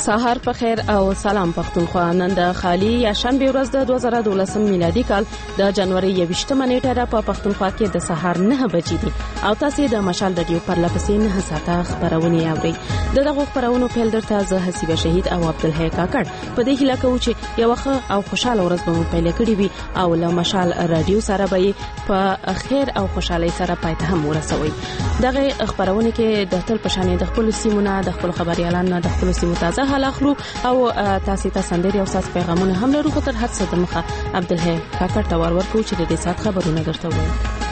سهار په خیر او سلام پښتونخوا. نن د خالی یا شنبه ورځ د 2012 میلادي کال د جنوري 28 نیټه په پښتونخوا کې د سهار 9 بجې دي او تاسو د مشال رادیو پر لپسې 9 ساعته خبرونه اورئ. دغه خبرونو په لدرته زه حسیبه شهید او عبدالحی کاکړ په دې هیله کوم چې یو ښه او خوشاله ورځ به مو پیل کړي وي او له مشال رادیو سره به په خیر او خوشحالي سره پاتې هم ورسوي. دغه خبرونه کې د تل پښانې د خپل سیمونه د خپل خبريالانو د خپل سیمو تازه حال اخلو او تاسو ته سندري او ساس پیغامونه هم لرو. خو تر هر څه د مخه عبدالحی کاکړ ته ورکو چې د دې سات خبرونه درته وایي.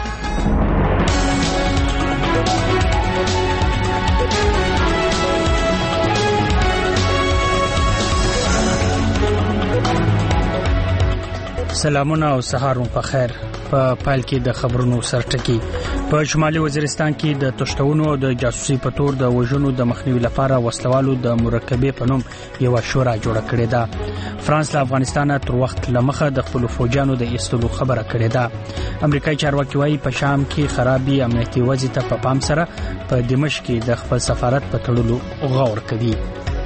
سلامونه او سهار مو په خیر. په پایل کې د خبرونو سرټکی. په شمالي وزیرستان کې د تشتونو او د جاسوسي په تور د وژنو د مخنیوي لپاره وسلوالو د مرکبې په نوم یو شورا جوړه کړې ده. فرانس له افغانستان تر وخت لمخه د خپل فوجانو د ایستلو خبره کړې ده. امریکایي چارواکي وايي په شام کې خرابي امنیتي وضعیت په پام سره په دمشق کې د خپل سفارت په تړلو غور کوي.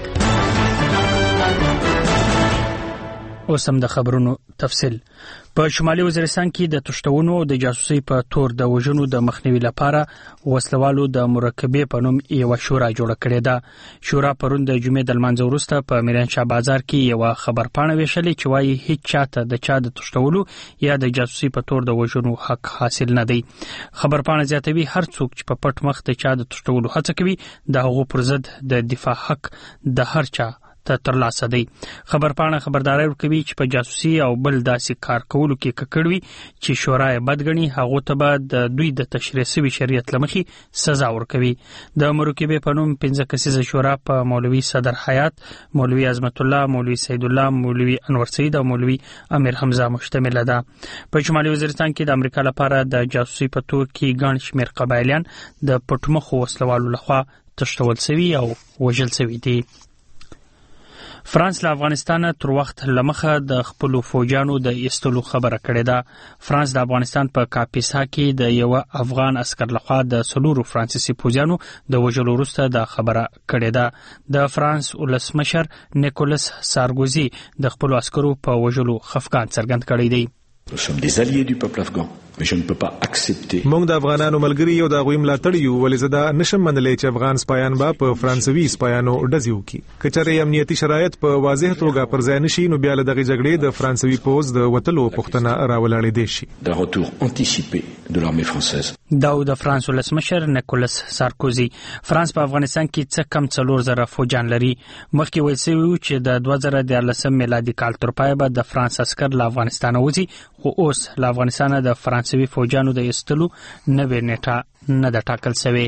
اوس هم د خبرونو تفصیل. په شمالي وزیرستان کې د تشتونو او د جاسوسي په تور د وژنو د مخنیوي لپاره وسلوالو د مرکبې په نوم یو شورا جوړه کړې ده. شورا پرون د جمعې د لمانځه وروسته په میرانشاه بازار کې یو خبرپاڼه ویشلې چې وايي هیڅ چاته د چا د تشتولو یا د جاسوسي په تور د وژنو حق حاصل نه دی. خبرپاڼه زیاتوي هر څوک چې په پټ مخ د چا د تشتولو هڅه کوي د هغو پر ضد د دفاع حق د هر چا ترلاسه دی. خبرپاڼه خبرداري ورکوي چې په جاسوسي او بل داسې کار کولو کې ککړوي چې شورا بدګنی هغه ته به د دوی د تشریع شوی شریعت لمخي سزا ورکوي. د مرکبې په نوم 15 کسیزه شورا په مولوي صدر حیات، مولوي عظمت الله، مولوي سید الله، مولوي انور سید او مولوي امیر حمزه مشتمل ده. په شمالي وزیرستان کې د امریکا لپاره د جاسوسي په تور کې ګڼ شمېر قبایلیان د پټمخو وسلوالو لخوا تشتول شوي او وژل شوي دي. فرانس له افغانستان تر وخت لمخه د خپل فوجانو د ایستلو خبره کړې ده. فرانس د افغانستان په کاپیسا کې د یو افغان عسكر لخوا د سلورو فرانسیسي فوجانو د وژلو وروسته د خبره کړې ده. د فرانس ولسمشر نیکولس سارکوزي د خپل عسکرو په وژلو خفقان څرګند کړی دی. Nous sommes des alliés du peuple afghan, mais je ne peux pas accepter. موږ د افغانانو ملګری یو د غوي ملاتړ یو ولې زدا نشم منلې چې افغان سپایان به په فرانسوي سپایانو ډزیو کی. کچره امنیتي شرایط په واضح توګه پر ځای نشي نو بیا له دغه جګړې د فرانسوي پوز د وټلو پښتنه راولړې دي شي. d'un retour anticipé de l'armée française. دا د فرانس ولسمشر نیکولس سارکوزي. فرانس په افغانستان کې څه کم 4000 فوجان لري. مخکې ویل شوی چې د 2013 میلادي کال تر پای به د فرانس عسكر له افغانستان وځي، خو اوس له افغانستان د فرانسوي فوجانو د ایستلو نوې نیټه نه ده ټاکل شوې.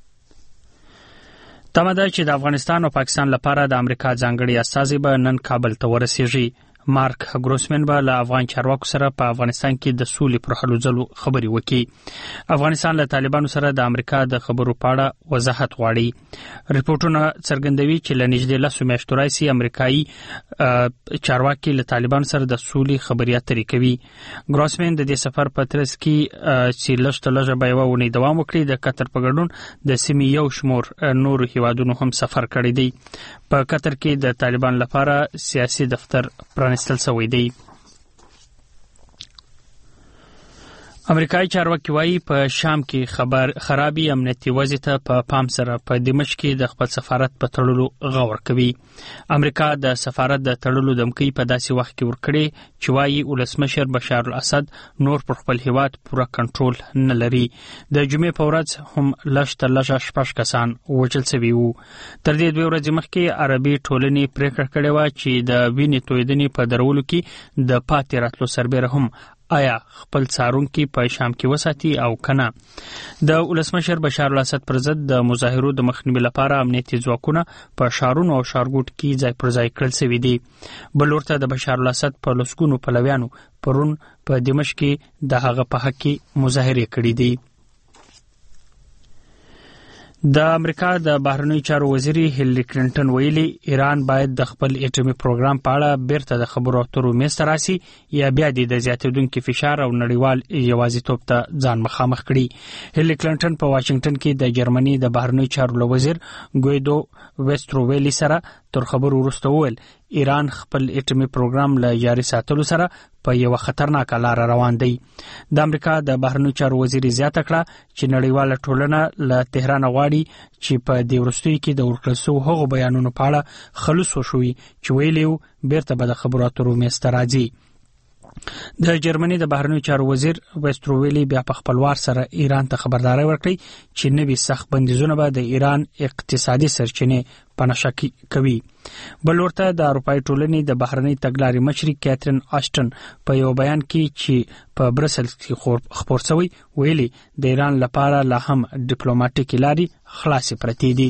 تمه ده چې د افغانستان او پاکستان لپاره د امریکا ځانګړي استازي به نن کابل ته ورسیږي. مارک ګروسمن به له افغان چارواکو سره په افغانستان کې د سولې پر هلو ځلو خبرې وکړي. افغانستان له طالبانو سره د امریکا د خبرو په اړه وضاحت غواړي. ریپورتونه څرګندوي چې له نږدې 10 میاشتو راهیسې امریکایي چارواکي له طالبانو سره د سولې خبرې اترې کوي. ګروسمن د دې سفر په ترڅ کې چې لږ به یوه اونۍ دوام وکړي د قطر په ګډون د سیمې یو شمور نورو هیوادونو هم سفر کړی دی. په قطر کې د طالبان لپاره سیاسي دفتر پرانستل شوی دی. امریکایي چارواکي وايي په شام کې خرابي امنیتي وضعیت په پام سره په دمشق کې د خپل سفارت په تړلو غور کوي. امریکا د سفارت د تړلو دمکې په داسې وخت کې ورکړي چې وايي ولسمشر بشار الاسد نور پر خپل هیواد پوره کنټرول نه لري. د جمعې په ورځ هم لږ 6 کسان وژل شوي وو. تر دې 2 ورځې مخکې عربي ټولنې پریکړه کړې و چې د وینې تویدنې په درولو کې د پاتې راتلو سربېره هم آیا خپل څارونکي په شام کې وساتي او کنه. د ولسمشر بشار الاسد پر ضد د مظاهرو د مخنیوي لپاره امنیتي ځواکونه په شارونو او ښارګوټ کې ځای پر ځای کړل شوي دي. بل ورته د بشار الاسد په لسګونو پلویانو پرون په دمشق کې د هغه په حق کې مظاهرې کړې دي. د امریکا د بهرنیو چارو وزیر هیلری کلینټن ویلي ایران باید د خپل اټومي پروګرام په اړه بیرته د خبرو اترو میز ته راسي یا بیا د زیاتېدونکو فشار او نړیوال یوازیتوب ته ځان مخامخ کړي. هیلری کلینټن په واشنگټن کې د جرمني د بهرنیو چارو وزیر ګویدو وستروویلی سره تر خبرو وروسته وویل ایران خپل اټومي پروګرام له جاري ساتلو سره په یو خطرناک لار روان دی. د امریکا د بهرنیو چارو وزیر زیاته کړه چې نړیواله ټولنه له تهران غواړي چې په دې وروستیو کې د ورکړل شویو هغو بیانونو په اړه خلوص وشوي چې ویلي بیرته به د خبرو اترو میز ته راځي. د جرمني د بهرنیو چارو وزیر وستروویلی بیا په خپلوار سره ایران ته خبرداري ورکړي چې نوي سخت بندیزونه به د ایران اقتصادي سرچینې په نښه کوي. بل ورته د اروپای ټولنې د بهرنۍ تګلارې مشري کیترین آشټن په یو بیان کې چې په برسلز کې خپور شوی ویلي د ایران لپاره لا هم ډیپلوماټیکي لارې خلاصې پرتې دي.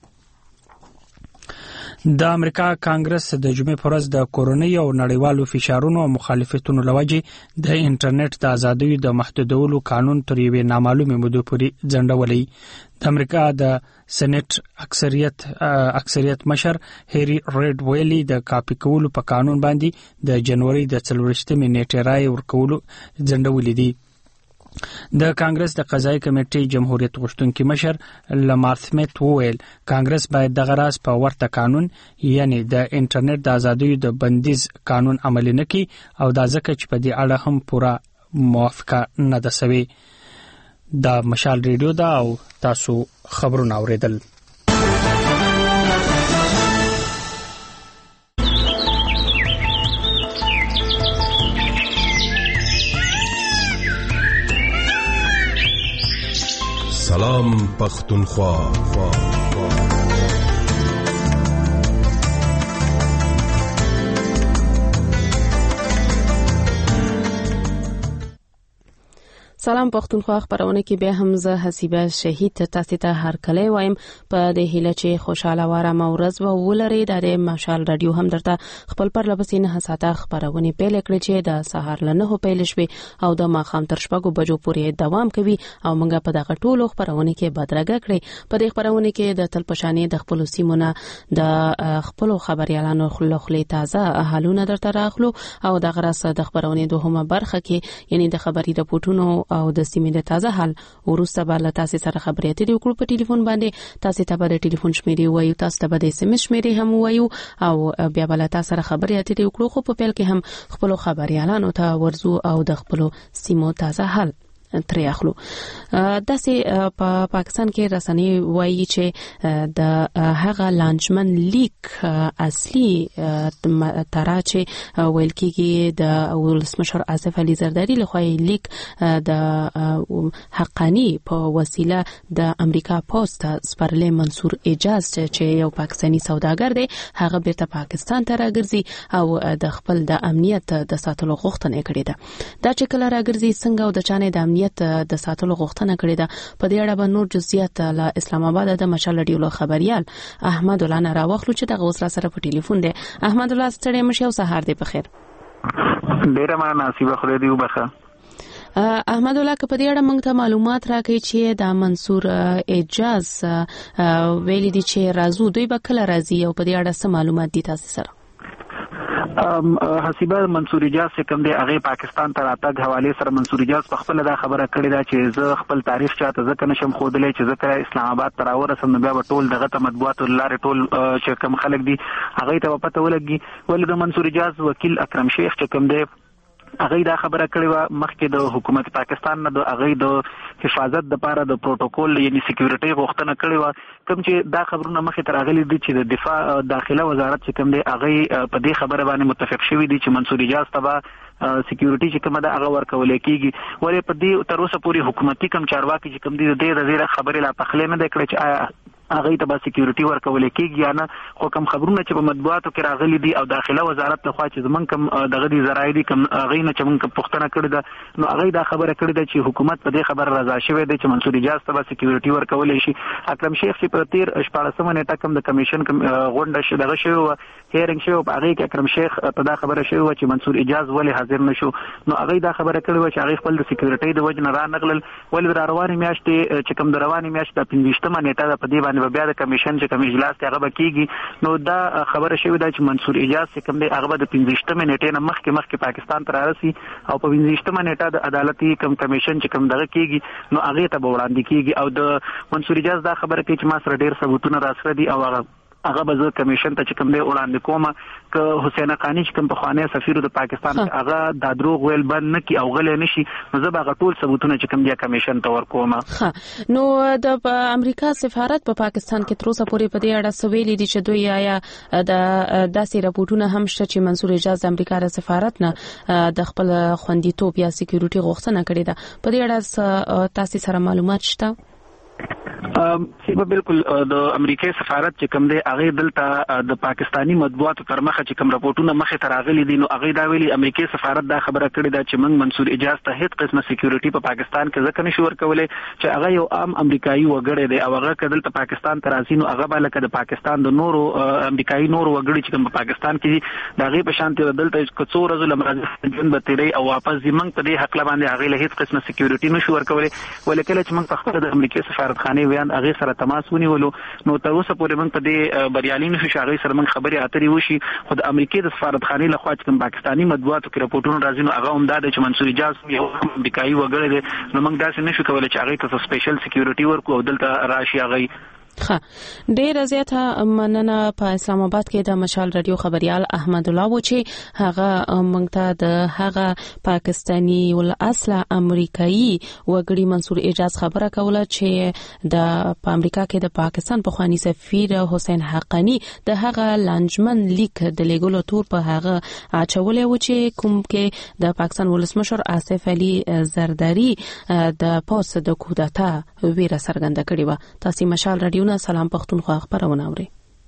د امریکا کانګرس د جمعې پر ورځ د کورونی او نړیوالو فشارونو او مخالفتونو لوجې د انټرنیټ د ازادۍ د محدودولو قانون تر یوې نامعلومه مودې پورې ځنډولی. د امریکا د سېنات اکثریت مشر هری ریډ ویلي د کاپی کولو په قانون باندې د جنوري د 24مې نیټې رائے ورکولو ځنډولې دي. د کانګرس د قضایي کمیټې جمهوریت غوښتونکي مشر لمار سمیت وویل کانګرس باید دغه راز په ورته قانون یعنی د انټرنیټ د ازادۍ د بندیز قانون عملي نکړي او دا ځکه چې په دې اړه هم پوره موافقه نه ده شوې. د مشال ریډیو دا او تاسو خبرونه اوریدل. سلام پختونخوا. سلام پختونخوا خبرونه کې به هم زه حسیبه شهید تاسو ته هر کله وایم په دې هیله چې خوشاله واره مورز و ولري د مشال رادیو هم درته خپل پر لبسینه حساته خبرونه پیل کړی چې د سهار لنه پیل شوي او د ماخام تر شپږو بجو پورې دوام کوي او موږ په دغه ټولو خبرونه کې بدرګه کړی. په دې خبرونه کې د تلپشانې د خپل سیمونه د خپل خبريالانو خلخلې تازه حالونه درته راخلو او د غراسه د خبرونه دوهمه برخه کې یعنی د خبري رپورټونو او د سیمې د تازه حال ورسته به تاسو سره خبرې اترې وکړو. په ټلیفون باندې تاسو ته به د ټلیفون شمیرې وایو، تاسو ته به د SMS شمیرې هم وایو او بیا به تاسو سره خبرې اترې وکړو. خو په پیل کې هم خپل خبريالانو ته ورزو او د خپل سیمو تازه حال ترې اخلو. داسې په پاکستان کې رسنۍ وایي چې د هغه لانچمن لیک اصلي ترا چې ویل کېږي د ولسمشر آصف علي زرداری لخوا لیک د حقانی په وسیله د امریکا پوسټ سپارلې منصور اجاز چې یو پاکستانی سوداګر دی هغه بیرته پاکستان ته راګرځي او د خپل د امنیت د ساتلو غوښتنه کړې ده. دا چې کله راګرځي څنګه او د چانه د امنیت د ساتلو غوښتنه کړې ده په دې اړه به نور جزئیات له اسلام آباد د مشال رادیو خبريال احمد الله راوخلو چې دغه وسره سره په ټلیفون دی. احمد الله ستړي مشه او سهار دی په خیر. ډیره مناسبه خو دې وبخه. احمد الله که په دې اړه موږ ته معلومات راکړي چې د منصور اجاز ویلي دي چې راځو دوی به کله راځي او په دې اړه څه معلومات دي تاسو سره؟ حسیبه منصور اجاز کوم دی هغه پاکستان ته راتګ حواله سره منصور اجاز په خپل دا خبره کړې ده چې زه خپل تاریخ چاته ځکه نشم خودلې چې ځکه اسلام آباد ته راورسم بیا ټول دغه مطبوعات لاره ټول چې کوم خلک دي هغه ته پته ولګي. ولې د منصور اجاز وکیل اکرم شیخ چې کوم دی هغه دا خبره کړې و مخکې د حکومت پاکستان نه د هغه د حفاظت لپاره د پروتوکول یعنی سکیورټي غوښتنه کړې و کوم چې دا خبرونه مخې ته راغلي دي چې د دفاع داخله وزارت چې کوم دی هغه په دې خبره باندې متفق شوی دي چې منصور اجاز تبا سکیورټي چې کومه دا هغه ورکول کېږي. ولې په دې تر اوسه پورې حکومتي کم چارواکي چې کوم دي د دې زیره خبره لا پخلې نه د کړې چې هغه ته به سکیورټي ورکول کېږي یا نه. خو کوم خبرونه چې په مطبوعاتو کې راغلي دي او داخله وزارت لخوا چې زمونږ کوم دغه دي ذرایع دي کوم هغه نه چې موږ پوښتنه کړې ده نو هغه دا خبره کړې ده چې حکومت په دې خبره رضا شوی دی چې منصور اجاز ته به سکیورټي ورکول شي. اکرم شیخ چې په 14 نیټه کوم د کمیشن غونډه دغه شوی و هیرنګ شوی په هغه کې اکرم شیخ په دا خبره شوی و چې منصور اجاز ولې حاضر نشو نو هغه دا خبره کړې و چې هغه خپل د سکیورټي د وجه نه را نغلل. ولې د رواني میاشتې چې کوم د رواني میاشت د 15مه نیټه په دې باندې بیا د کمیشن چې کوم اجلاس ته هغه کېږي نو دا خبره شوی دا چې منصور اجاز چې کوم دی هغه د 15مه نیټې نه مخکې پاکستان ته راسي او په 15مه نیټه د عدالتي کوم کمیشن چې کوم دغه کېږي نو هغه ته وړاندې کېږي او د منصور اجاز دا خبره کوي چې ما سره ډېر ثبوتونه راسره دي او هغه هغه به کمیشن ته چې کوم دی وړاندې کوم ک حسین حقانی چې کوم په خوانه سفیر د پاکستان هغه د دروغ ویل بند نه کی او غلې نشي نو زه به ټول ثبوتونه چې کوم دی کمیشن ته ورکوم. نو د امریکا سفارت په پاکستان کې تر اوسه پورې په دې اړه سویلي دي چې دوی آیا د داسې راپورټونه هم شته چې منصور اجاز د امریکا د سفارت نه د خپل خوندیتوب یا سکیورټي غوښتنه کړې ده په دې اړه تاسو سره معلومات شته؟ په بالکل د امریکای سفارت چې کوم دی هغه دلته د پاکستانی مطبوعاتو تر مخه چې کوم راپورټونه مخه تر راغلي دي نو هغه دا ویلي امریکای سفارت دا خبره کړې ده چې موږ منصور اجاز ته هیڅ قسمه سکیورټي په پاکستان کې ځکه نشو ورکولای چې هغه یو عام امریکایي وګړی دی او هغه کدل ته پاکستان ته راځي نو هغه به لکه د پاکستان د نورو امریکایي نورو وګړي چې کوم په پاکستان کې دا غي په شان ته دلته کڅو ورځې لمرځي ژوند به تیری او واپس زمنګ په دې حق باندې هغه له هیڅ قسمه سکیورټي نشو ورکولای ولکه چې موږ په خپل د امریکای سفارتخانه ویان هغه سره تماس ونیولو نو تر اوسه پورې موږ په دې بریالي نشو شاغې سره موږ خبرې اترې وشي خو د امریکای د سفارتخانه له خوا چې کوم پاکستانی مطبوعاتو کې راپورټونه راځي نو هغه هم دا چې منصور اجاز یو امریکایي وګړی دی نو موږ داسې نشو کولای چې هغه ته سپیشل سکیورټي ورکو او دلته راشي هغه. ډیر زیاته مننه. په اسلام آباد کې د مشال رادیو خبريال احمد الله و چې هغه موږ ته د هغه پاکستانی ول اصله امریکایي وګړي منصور اجاز خبره کوله چې د امریکا کې د پاکستان په خواني سفیر حسین حقانی د هغه لانجمن لیک د لیګلو تور په هغه اچولې و چې کوم کې د پاکستان ولسمشر آصف علي زرداری د پوس د کودتا ویره څرګنده کړې و. تاسو مشال رادیو سلام پختونخوا خبرونه اورئ.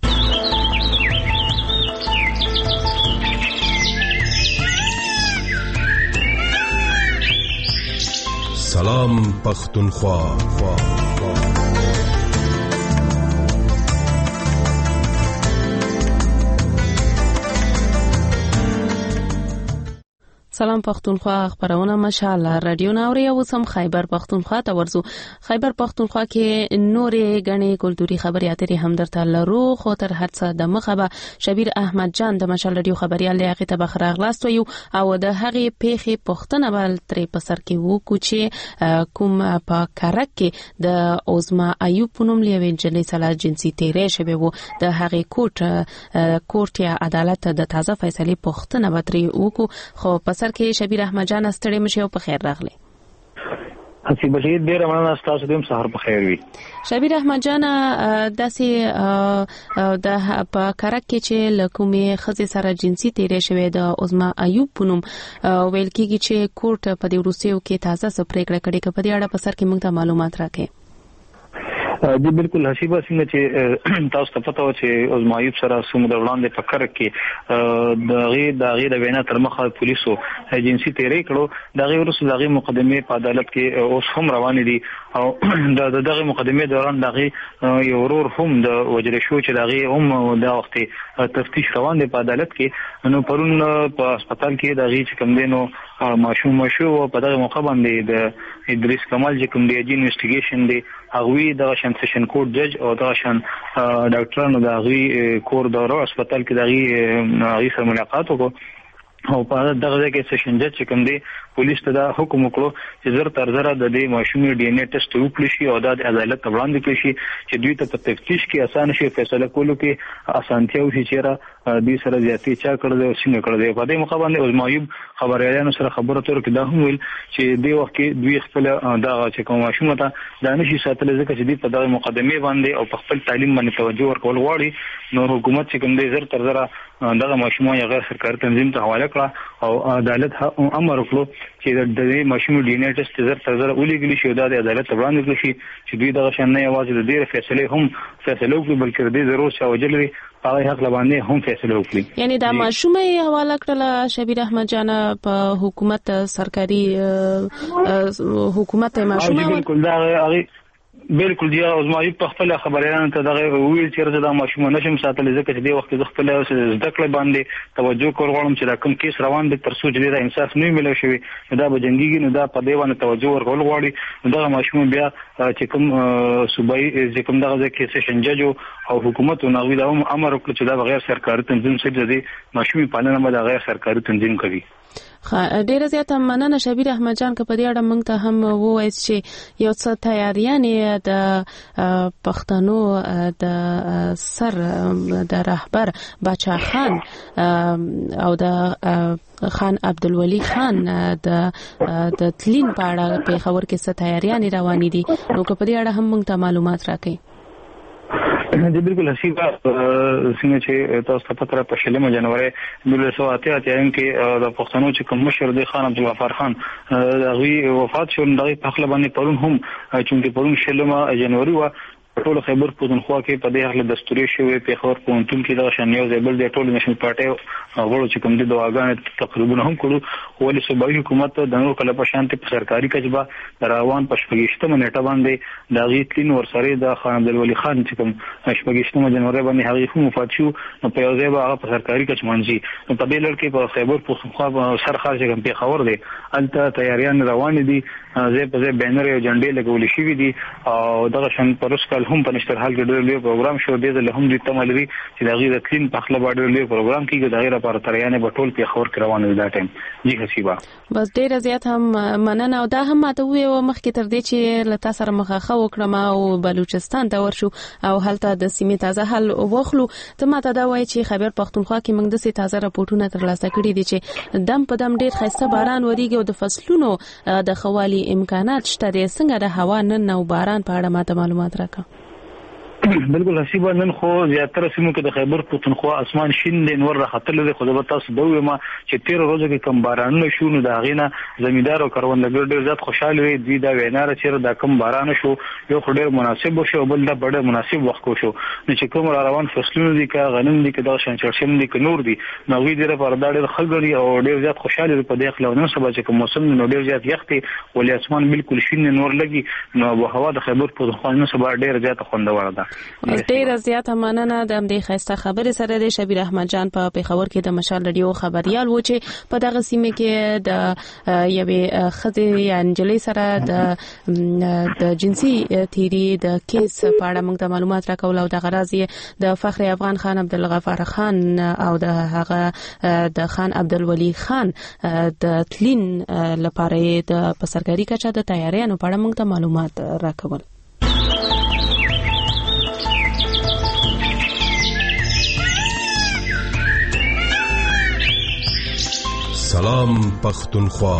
سلام پختونخوا. سلام پختونخوا خبرونه مشال رادیو ناوري او سم خیبر پختونخوا ته ورزو. خیبر پختونخوا کې نورې غني کلتوري خبري اترې هم درته لرو خو تر هر څه د مخه شبیر احمد جان د مشال رادیو خبريال لیاقت ته بخراغلاست ویو او د هغه پیخي پختنه بل ترې په سر کې وو کوچې کوم په کارک کې د اوزما ایوب پونم لیوي جلې سلا جنسي تیرې شوی وو د هغه کوټ یا عدالت د تازه فیصله پختنه بتري وکړو خو په کې شبیر احمد جان ستړي مشه او په خیر راغلی. حسین بشیر ډیر مننه تاسو دې سهار په خیر وي. شبیر احمد جان داسې د په کارک کې چې لکومه خزي سره جنسي تیرې شوی د اوزما ایوب پونم ویل کېږي چې کوټ په دې وروستیو کې تازه سپریکړه کړې کړي په دې اړه په سر کې موږ ته معلومات راکړي. جی بالکل حسیبه څنګه چې تاسو ته پته و چې اوزما ایوب سره سمو وړاندې په کار کې د غیر وینا تر مخه پولیسو ایجنسی تیرې کړو د غیر ورسره د غیر مقدمه په عدالت کې اوس هم روان دي او د دغه مقدمه دوران دغه یو ورور هم د وجل شو چې دغه هم د وخت تفتیش روان دي په عدالت کې نو پرون په هسپتال کې دغه چې کوم دینو ماشوم شو په دغه موقع باندې د ادریس کمال چې کوم دی انویسټیګیشن دی هغه د سیشن کورټ جج او د شان ډاکټرانو د هغه کور دورو هسپتال کې د هغه سره ملاقات وکړو او په دغه کې سیشن جج چې کوم دی پولیس ته دا حکم وکړو چې زر تر زر د دې ماشومي ډي ان اے ټیسټ وکړي شي او د عدالت ته وړاندې کړي شي چې دوی ته په تفتیش کې اسانه شي فیصله کولو کې اسانتیا وشي چې را دې سره زیاتې چا کړل او څنګه کړل. په دې موقع باندې اوزما ایوب خبريالانو سره خبرو تر کې دا هم ویل چې دې وخت کې دوی خپل دا چې کوم ماشوم ته دانش ساتل ځکه چې دې په دغه مقدمه باندې او په خپل تعلیم باندې توجه ورکول غواړي نو حکومت چې کوم دې زر تر زر دغه ماشوم یا غیر سرکاري تنظیم ته حواله کړه او عدالت امر وکړو چې د دې ماشوم ډي ان اے ټیسټ زر تر زر ولېګلی شي د عدالت وړاندې کړي شي چې دوی دغه شان نه یوازې د دې فیصله هم فیصله وکړي بلکې د ضرورت او وجلري هغه حق لبانې هم فیصله وکړي. یعنی دا ماشوم یې حواله کړل شبیر احمد جان په حکومت سرکاري حکومت ماشوم بالکل دا هغه بالکل دی اوزما ایوب په خپل خبريالانو ته دغه ویل چې دا ماشوم نشم ساتل ځکه چې د وخت د خپل زده کړې باندې توجه کول غواړم چې دا کوم کیس روان دي تر څو چې دا انصاف نه ملو شوی دا به جنګيږي نو دا په دې باندې توجه ورکول غواړي دا ماشوم بیا چې کوم صوبایي چې کوم دغه کې سیشن جج او حکومت او نوې دا امر وکړي چې دا غیر سرکاري تنظیم څخه د ماشومي پالنه باندې غیر سرکاري تنظیم کوي. ډیره زیاته مننه شبیر احمد جان که په دې اړه موږ ته هم ووایي چې یو څه تیاریانې د پښتنو د سر د رهبر باچا خان او د خان عبدالولي خان د تلین په اړه په خبر کې څه تیاریانې روانې دي نو که په دې اړه هم موږ ته معلومات راکړئ. जी बिल्कुल हसीबा څنګه چې تاسو ته پته را په شلمه جنوري 1988 کې د پښتنو چې کوم مشر دی خان عبدالغفار خان هغه وفات شو دغه په خپل باندې پرون هم چې پرون شلمه جنوري و ټول خیبر پښتونخوا کې په دې حالت دستوري شوی په خبر پونتون کې د شنیو زبل د ټول نشنل پارټي غوړو چې کوم د دواګان تقریبا هم کړو ولې صوبایي حکومت د نور کله په شانتي په سرکاري کجبه روان پښپګشتمه نیټه باندې د غیتلین ورسره د خان عبدالولي خان چې کوم پښپګشتمه جنوري باندې هغه هم وفات شو نو په یو ځای به هغه په سرکاري کچ منځي نو په دې لړ کې په خیبر پښتونخوا سر خارج کوم په خبر دی الته تیاریان روان دي زه په ځای بینر او جنډې لګول شي دي او دغه شن پرسکل هم په نشتر حال کې ډېر لوی پروګرام شو دی د هم د تملوي چې د غیر تلین په خپل باندې لوی پروګرام کې د غیر لپاره تریانه بټول په خبر کې روان دي دا ټیم جی حسیبا بس ډېر زیات هم مننه او دا هم ماته وې مخکې تر دې چې لتا سره مخاخه وکړم او بلوچستان ته ورشو او هلته د سیمې تازه حل وخلو ته ماته دا وایي چې خبر پښتونخوا کې موږ د سي تازه راپورټونه ترلاسه کړي دي چې دم په دم ډېر خسته باران وریږي او د فصلونو د خوالي امکانات شته دي څنګه د هوا نن او باران په اړه ماته معلومات راکړه. بالکل حسیبا نن خو زیاتره سیمو کې د خیبر پښتونخوا اسمان شین دی نور راختل دي خو د تاسو دوی ما چې 13 ورځې کې کم باران شو نو دا غینه زمیندار او کروندګر ډېر زیات خوشاله وي دوی دا ویناره چې دا کم باران شو یو ډېر مناسب شو بل دا ډېر مناسب وخت شو نو چې کوم روان فصلونه دي کا غنم دي کا دا شنچرشم دي کا نور دي نو وی ډېر پر دا ډېر خلګړي او ډېر زیات خوشاله په دې خلک نو سبا چې کوم موسم نو ډېر زیات یختي ولې اسمان بالکل شین نور لګي نو هوا د خیبر پښتونخوا نو سبا ډېر زیات خوندور ده. ډیره زیاته مننه د دې خسته خبره سره د شبیر احمد جان په پیښور کې د مشال رادیو خبريال و چې په دغه سیمه کې د یوې خځې یا انجلۍ سره د جنسي تیری د کیس په اړه موږ ته معلومات راکول او د غرازي د فخر افغان خان عبدالغفار خان او د هغه د خان عبدالولي خان د تلین لپاره د پسرګری کچا د تیاریانو په اړه موږ ته معلومات راکول. سلام پختونخوا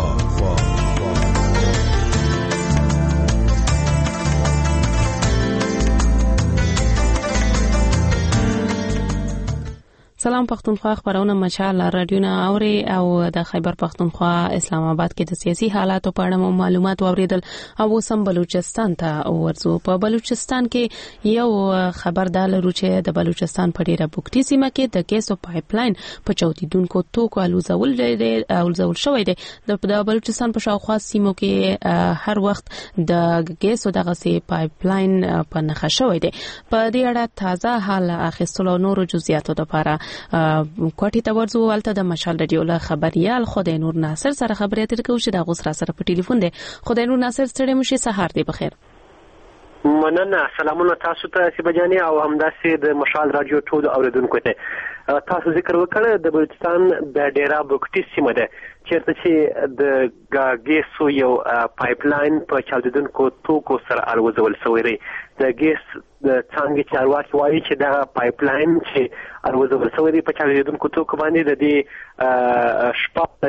سلام پښتونخوا خبرونه مشال رادیو نه اوري او د خیبر پښتونخوا اسلام آباد کې د سیاسي حالاتو په اړه معلومات اوریدل او سم بلوچستان ته ورځو. په بلوچستان کې یو خبر دا لرو چې د بلوچستان په ډیره بوکټي سیمه کې د ګیسو پایپ لاین په چوتیدونکو توکو الوزول شوی دی. د بلوچستان په شاوخوا سیمو کې هر وخت د ګیسو دغه سي پایپ لاین په نخښه شوی دی. په دې اړه تازه حال اخیستلو نورو جزئیاتو لپاره کوټی ته ورځو ولته د مشال رادیو له خبريال خدای نور ناصر سره خبرې اترې کوو چې د غوسره سره په ټلیفون دی. خدای نور ناصر ستړي مشي سهار دی بخیر. مننه سلامونه تاسو ته سیبجانی او همداسې د مشال رادیو ټول اوریدونکو ته تاسو ذکر وکړ د بلوچستان د ډیرا بوکټي سیمه ده چیرته چې د ګیسو یو پایپ لاین په چاودیدونکو توکو سره الوزول شوی دی. د ګیس د څنګه چارواکي وایي چې دا پایپ لاین چې الوزول شوی دی په چاودیدونکو توکو باندې د دې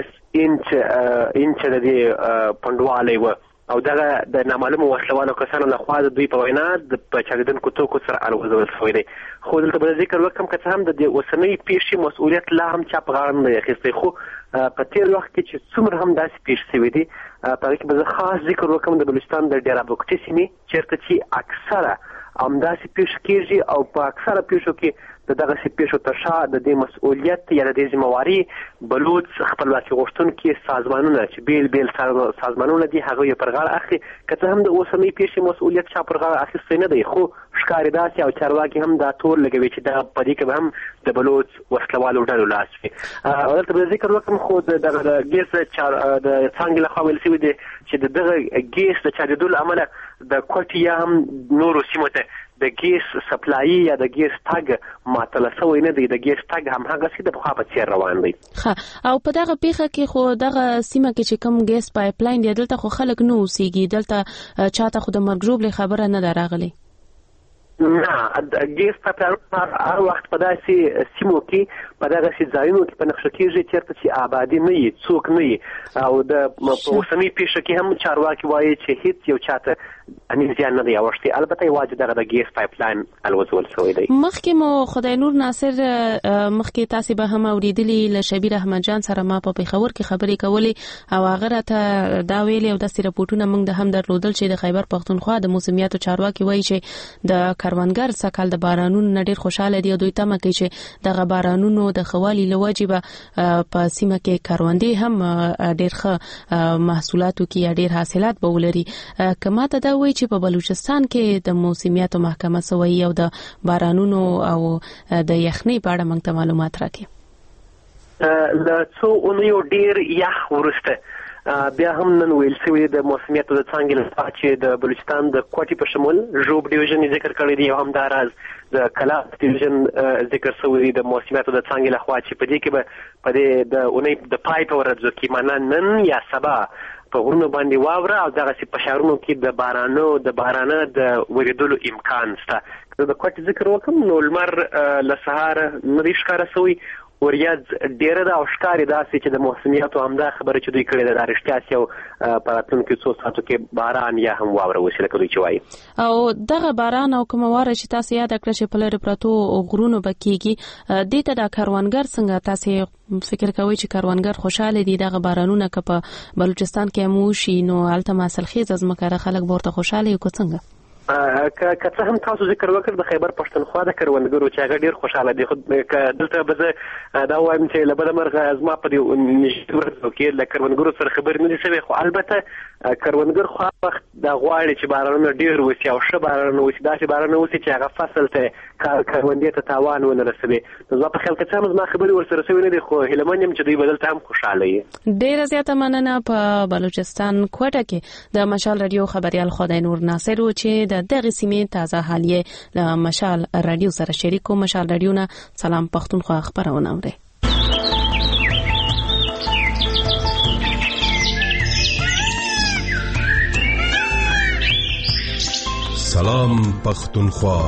14 انچ د دې پندواله و او دا د نامعلومه وسلوالو کسانو لخوا د دوی په وینا د چاودیدونکو توکو سره الوزول شوی دی. خو دلته به ذکر وکم که څه هم د اوسنۍ پیښې مسؤلیت لا هم چا په غاړه نه اخیستی خو په تیر وخت کې چې څومره هم داسې پیښې شوي دي په هغې کې به زه خاص ذکر وکم د بلوچستان د ډیرا بوکټي سیمې چېرته چې اکثره همداسې پیښې کېږي او په اکثره پیښو کې د دغسې پیښو تر شا د دې مسؤلیت یا د دې ذمهواري بلوچ خپلواکي غوښتونکي سازمانونه چې بیل بیل سازمانونه دي هغه یې پر غاړه اخلي. که څه هم د اوسنۍ پیښې مسؤلیت چا پر غاړه اخیستی نه دی خو ښکاري داسې او چارواکي هم دا تور لګوي چې دا په دې کې به هم د بلوچ وسلوالو ډلو لاس وي. دلته به ذکر وکړم خو دغه ګیس د څانګې لخوا ویل شوي دی چې د دغه ګیس د چاودېدو له امله د کوټې یا هم نورو سیمو ته د ګیس سپلای یا د ګیس تاګ معطل شوی نه دی. د ګیس تاګ هم هغه څه د پخوا په څیر روان دی. او په دغه پیښه کې خو دغه سیمه کې چې کوم ګیس پایپ لاین دی دلته خو خلک نه اوسېږي، دلته چاته خو د مرګ ژوبلې خبره نه ده راغلې. نه د ګیس پایپ لاین هر وخت په داسې سیمو کې په دغه ځایونو کې په نقشه کېږي چېرته چې آبادي نه وي، څوک نه وي. او د په اوسنۍ پیښه کې هم چارواکي وایي چې هیڅ یو چاته زیان نه دی اوښتی. البته یوازې دغه د ګیس پایپ لاین الوزول شوی دی. مخکې مو خدای نور ناصر مخکې تاسې به هم اورېدلي له شبیر احمد جان سره ما په پېښور کې خبرې کولې او هغه راته دا ویلي او داسې راپورټونه موږ د هم درلودل چې د خیبر پښتونخوا د موسمیاتو چارواکي وایي چې د کروندګر سکهال د بارانونو نه ډېر خوشاله دي او دوی تمه کوي چې دغه بارانونو د خوالي لوجبه په سیمه کې کروندې هم ډېر ښه محصولاتو کې یا ډېر حاصلات به ولري. کما ته دا وایي چې په بلوچستان کې د موسمیاتو محکمه سوی او د بارانونو او د یخنۍ په اړه موږ ته معلومات راکړي. له څو اونیو ډېر یخ وروسته بیا هم نن ویل شوی د موسمیاتو د څانګې لخوا چې د بلوچستان د کوټې په شمول ژوب ډیویژن ذکر کړی دی او همداراز د کلاف ډیویژن ذکر شوی دی د موسمیاتو د څانګې لخوا چې په دې کې به په دې د اونۍ د پای په ورځو کې معنا نن یا سبا په غرونو باندې واوره او دغه په شهرونو کې د بارانه د ورېدلو امکان شته. د کوټې ذکر وکم نو لمر له سهار نه دی ښکاره شوی، وریاض ډیره ده او ښکاري داسې چې د موسمیاتو همدا خبره چې دوی کړې ده دا رښتیا چې په راتلونکو څو ساعتو کې باران یا هم واوره وشي لکه دوی چې وایي. او دغه باران او کومه واوره چې تاسو یاد کړئ چې په لرې پرتو غرونو به کېږي، دې ته د کروندګر څنګه تاسو فکر کوئ چې کروندګر خوشاله دي دغه بارانونه که په بلوچستان کې هم وشي نو هلته حاصلخیزه ځمکه خلک به ورته خوشاله وي که څنګه؟ که څه هم تاسو ذکر وکړ د خیبر پښتونخوا د کروندګرو چې هغه ډېر خوشاله دي، خو دلته به زه دا وایم چې له بده مرغه زما په دې نږدې ورځو کې له کروندګرو سره خبرې نه دي شوې. خو البته کروندګر خو وخت دا غواړي چې بارانونه ډېر وشي او ښه بارانونه وشي، داسې بارانونه وشي چې هغه فصل ته کروندې ته تاوان ونه رسوي. نو زما په خیال کې څه هم زما خبرې ورسره شوې نه دي، خو هیلهمن یم چې دوی به دلته هم خوشاله وي. ډېره زیاته مننه. په بلوچستان کوټه کې د مشال رادیو خبريال خدای نور ناصر و چې د دغه سیمې تازه حالیه له مشال رادیو سره شریکو. مشال رادیو نه سلام پښتونخوا خبرونه اوري. سلام پښتونخوا.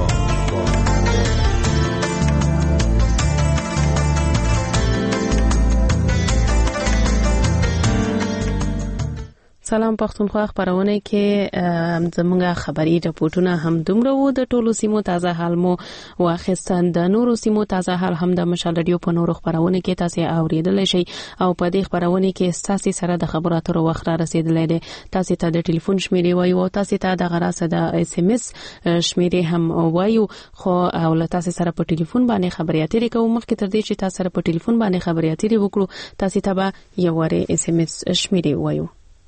سلام پښتونخوا خبرونه کې زموږه خبري رپورټونه هم دومره وو. د ټولو سیمو تازه حال مو واخیستن، د نورو سیمو تازه حال هم د مشال رادیو په نورو خبرونه کې تاسو اوریدل شي او په دې خبرونه کې تاسو سره د خبرو اترو وخت را رسیدلای دي. تاسو ته د ټلیفون شمیرې وایو او تاسو ته د غراسه د اس ام اس شمیرې هم وایو، خو او له تاسو سره په ټلیفون باندې خبرې اترې کوو. مخکې تر دې چې تاسو سره په ټلیفون باندې خبرې اترې وکړو تاسو ته به یو واره اس ام اس شمیرې وایو.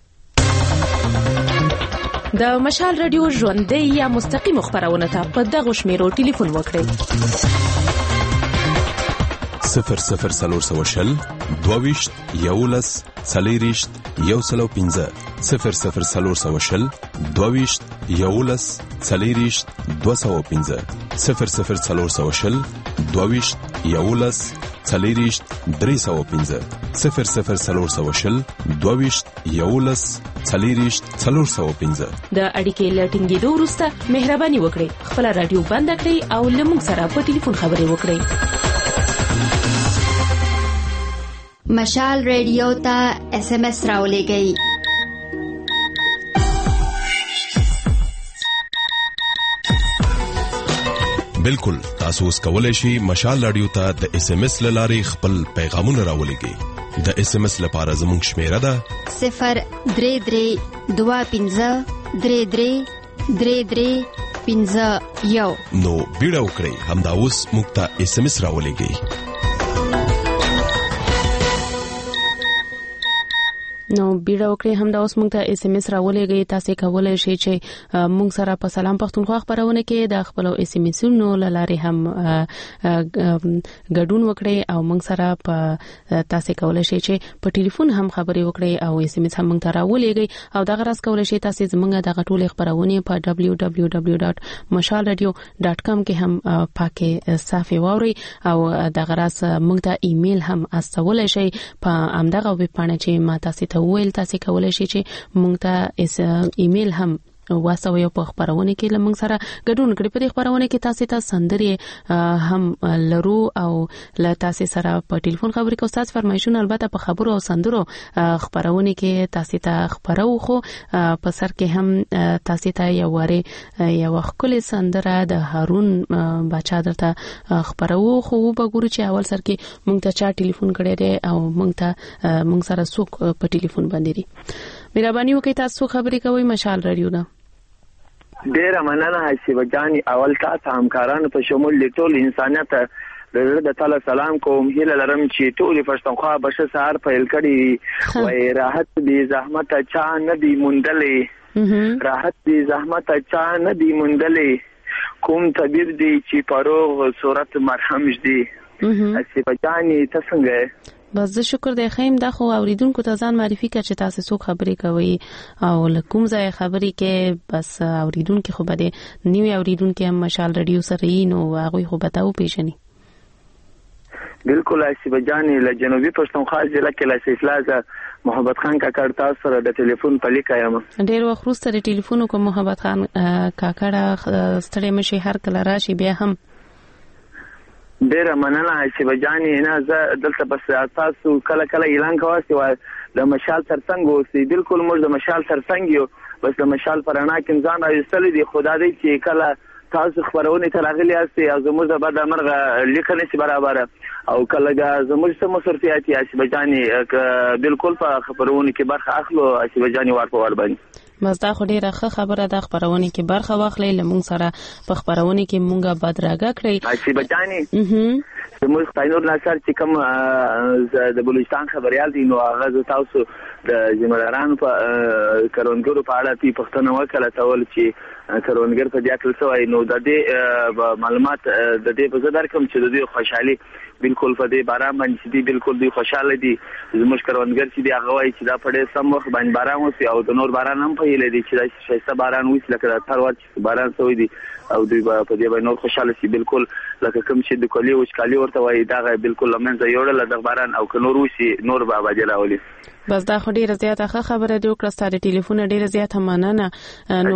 د مشال رادیو ژوندۍ یا مستقیم خبرونه ته په دغه شمیرو ټلیفون وکړئ. 0040 22 11 40 115 0040 22 11 40 215 0040 22 11 40 315 0040 22 11 40 415. د اړیکې لټینګېدو وروسته مهرباني وکړئ خپل رادیو بند کړئ او له موږ سره په ټلیفون خبرې وکړئ. مشال ریډیو ته اس ام اس راولېږئ. بالکل تاسو اوس کولای شئ مشال رادیو ته د اس ام اس لارې خپل پیغامونه راولېږئ. د اس ام اس لپاره زموږ شمیره ده 03323333351. نو بیړه وکړئ همدا اوس موږ ته اس ام اس راولېږئ. نو بیره وکړي هم دا اوس موږ ته اس ام اس راولېږي تاسو کولای شئ چې موږ سره په سلام پښتونخوا خبرونه کې د خپل اس ام اسونو لاره هم ګډون وکړي او موږ سره په تاسو کولای شئ چې په ټلیفون هم خبرې وکړي او اس ام اس هم موږ ته راولېږي او دا غرض کولای شئ تاسو زموږ د غټول خبرونه په www.mashalradio.com کې هم پاکه صفحه ووري او دا غرض موږ ته ایمیل هم استولای شئ په امدغه ویب پاڼه چې ما تاسو ته ویل تاسو کولای شئ چې موږ ته ایمیل هم واسوي په خبرونه کې لمنګ سره ګډون کړي په خبرونه کې تاسو ته سندري هم لرو او ل تاسو سره په ټلیفون خبرې کوو تاسو فرمایشونه البته په خبرو او سندرو خبرونه کې تاسو ته خبرو خو په سر کې هم تاسو ته یو خپل سندره د هارون بچا درته خبرو خو وګورو چې اول سر کې مونږ ته چا ټلیفون کړی دی او مونږ سره څوک په ټلیفون باندې دي مهرباني وکړئ تاسو خبرې کوئ مشال رادیو نه ډیر مننه حسیب جان اول تاسو همکارانو په شمول ټول انسانیت د تعالی سلام کوم هیله لرم چې ټول پښتونخوا بشه سهار پیل کړي وای راحت دې زحمت چا نه دی مندلې راحت دې زحمت چا نه دی مندلې کوم طبيب دی چې پروغ صورت مرهم دی حسیب جان تاسو څنګه بس زه شکر دی خیم دا خو اوریدونکو ته ځان معرفي کړ چې تاسو څوک خبرې کوي او لکوم ځای خبرې کې بس اوریدونکو خو بده نیو اوریدونکو هم مشال رادیو سره نو هغه خو بتاو پیژني بالکل حسیب جان له جنوبي پښتونخوا ضلع کې له سیفلازه محمد خان کاکړ تاسو سره د ټلیفون په لیکه یم ډیر وخت وروسته د ټلیفون کوم محمد خان کاکړ ستړي مشي هر کله راشي بیا هم ډیر مننه حسیب جان نه زه دلته بس تاسو کله اعلان کواسي د مشال ترڅنګ اوسې بالکل موږ د مشال ترڅنګ یو بس د مشال پرانا کې ځان راځل دي خدای دې چې کله تاسو خبرونه ترغلي اسي او زموږ د بعد امرغه لیکنه سي برابر او کله زموږ سم صورتياتي حسیب جان بالکل په خبرونه کې برخه اخلو حسیب جان ور په ور باندې بس دا خو ډیره ښه خبره ده خبرونه کې برخه واخلې لمون سره په خبرونه کې مونږه بدراګه کړی حسیب جان زموږ قانون ناصر چې کوم د بلوچستان خبريال دي نو هغه تاسو د جمهوریت په کروندګرو په اړه په پښتنه وکړه تول چې کروندګر په دې اړه څه وایي نو د دې معلومات د دې په زړه کوم چې د دې خوشحالي بالکل په دې باران باندې دي بالکل دوی خوشاله دي زموږ کروندګر چې دی هغه وایي چې دا په دې سم وخت باندې باران وسی او د نور باران هم په یله دي چې دا شایسته باران وسی لکه تر ورته باران سوی دي او دوی په دې باندې نور خوشاله شي بالکل لکه کوم چې د کلی وشکالي ورته وایي دا بالکل لمنځه یوړل د باران او نور وسی نور به باندې راولي بس دا خو ډیره زیاته خبره دی او کړه ټلیفون ډیره زیاته مننه نو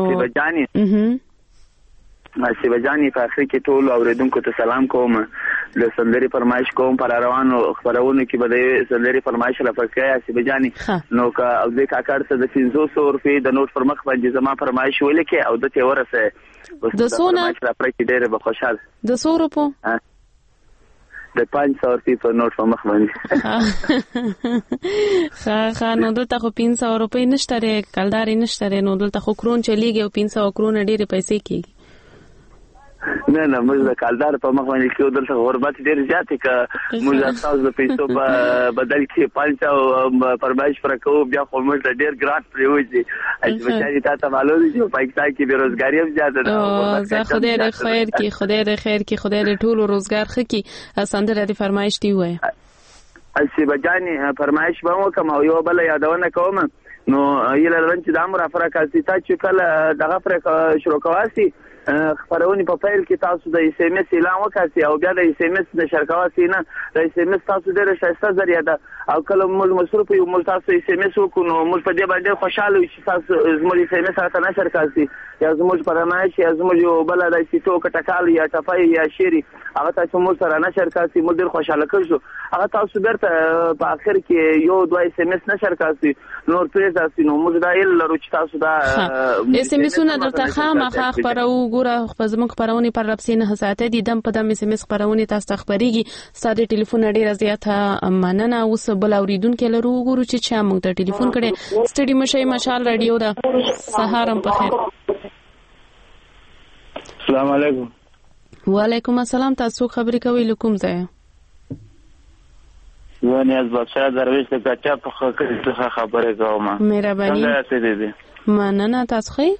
حسیب جان په اخر کې ټول اوریدونکو ته سلام کوم د سندري فرمایش کوم پر روانو خبرونه کې به د سندري فرمایش لپاره حسیب جان نو کا او د کاکړ ته د 500 روپے د نوٹ پر مخ باندې زما فرمایش ولیکه او د ته ورسه د سونه لپاره کې ډیره به خوشاله د 100 روپو د 500 روپے په نوٹ په مخ باندې نو دلته خو 500 روپے نشته کلداري نشته نو دلته خو کرون چلیږي او 500 کرون ډېر پیسې کیږي نه موږ د کالدار په مخ باندې کې دلته غربت ډېر زیات ک موږ تاسو د پیسو په بدل کې 500 فرمایش پر کوو بیا خو موږ ډېر ګران پریوځي چې تاسو معلومه دي چې پاکستان کې بیروزګاری هم زیاته ده زه خدای دې خیر کې خدای دې خیر کې خدای دې ټول روزګار خکې سندره دې فرمایش دی وای حسیب جان فرمایش به مو کوم یو بل یادونه کوم نو یله لنچ د امر افریقا سیتا چې کله دغه افریقا شروع کواسي خبرونه په فایل کې تاسو د اس ام اس اعلان وکړئ او بیا د اس ام اس نشر کواسي نه د اس ام اس تاسو ډېر شایسته ذریعہ ده او کله موږ مصروف یو موږ تاسو اس ام اس وکړو موږ په دې باندې خوشاله یو چې تاسو زموږ اس ام اس سره نشر کواسي یا زموږ فرمایش یا زموږ بل د سیټو کټکال یا ټفای یا شيري هغه تاسو موږ سره نشر کواسي موږ ډېر خوشاله کړو هغه تاسو برته په اخر کې یو دوه اس ام اس نشر کواسي نور پرې تاسو نو موږ دا یل لرو چې تاسو دا اس ام اس نه درته خامخا خبرو ګوره په زموږ خبرونه پر رپسین حساته دي دم په دم اس ام اس خبرونه تاسو خبريږي ستاسو ټلیفون ډیر زیاته مننه اوس بل اوریدونکو لرو ګورو چې چا موږ ته ټلیفون کړي سټډي مشي مشال رادیو دا سهارم په خیر السلام علیکم وعلیکم السلام تاسو خبرې کوي لکم ځای نیاز بادشاه درویش د کچا په خبره خبره کوم. مهرباني. څنګه دي؟ مننه. تاسو خې؟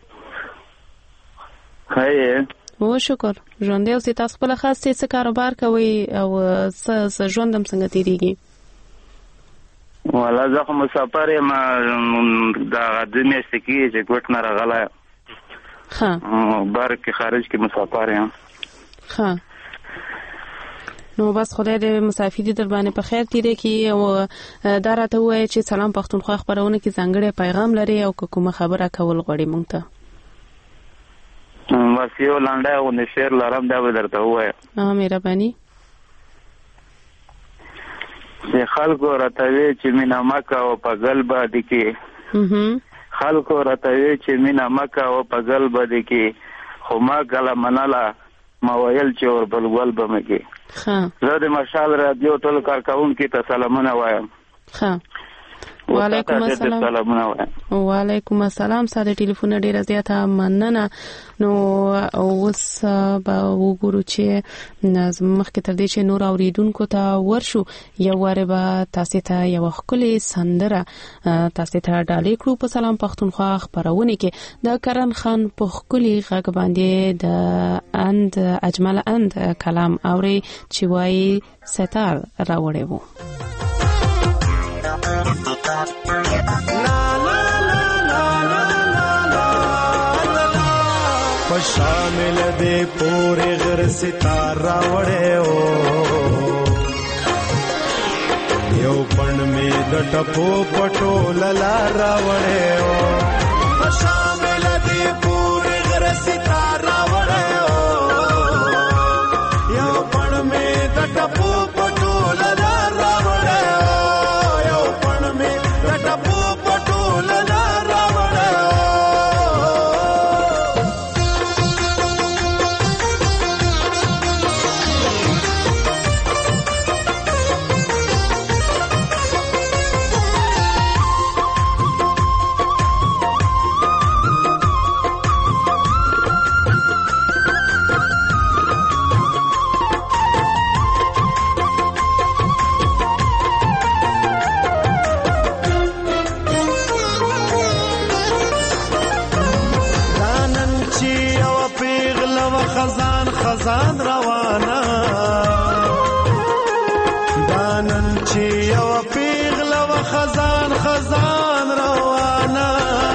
خیر. او شکر. ژوند یو تاسو په خاص څه کاروبار کوي او څه ژوندم څنګه تیریږي؟ ولا زه خو مسافر یم دا د میاشتې کې چې کوټ نه راغله. ها. بار کې خارج کې مسافر یم. ها. نو بس خدای دې مسافری در باندې په خیر تیرې کی او دا راته وایي چې سلام پښتونخوا خبرونه کې ځانګړی پیغام لري او کومه خبره کول غواړي مونږ ته. بس یو لاندې او نشیر لرم دا به درته وایي. مهرباني. چې خلکو راته وی چې مینا مکه او په قلب دي کې. خلکو راته وی چې مینا مکه او په قلب دي کې خو ما کله مناله ما ویل چې اور بلګول به مې کې. زه د مشال رادیو ټول کارکونکو ته سلامونه وایم. ها. وعلیکم السلام. وعلیکم السلام. ساده ټلیفون ډیر زیاته مننه. نو اوس به وګورو چې مخکې تر دې چې نور اوریدونکو ته ورشو یو واره به تاسو ته یو خولي سندره تاسو ته ډالې کړو په سلام پښتونخوا خبرونه کې د کرن خان په خولي غږ باندې د اند اجمل اند کلام اوري چې وای ستار راوړې وو. شامل دے پورے غر ستارہ وڑے او یو پن میں دٹپو پٹو للارا وڑے او شامل دے پورے غر ستارہ وڑے او یو پن میں دٹپو پٹو للارا وڑے او یو پن میں دٹپو پٹو للارا وڑے او خزان روانا دانن چی یو پیغل و خزان روانا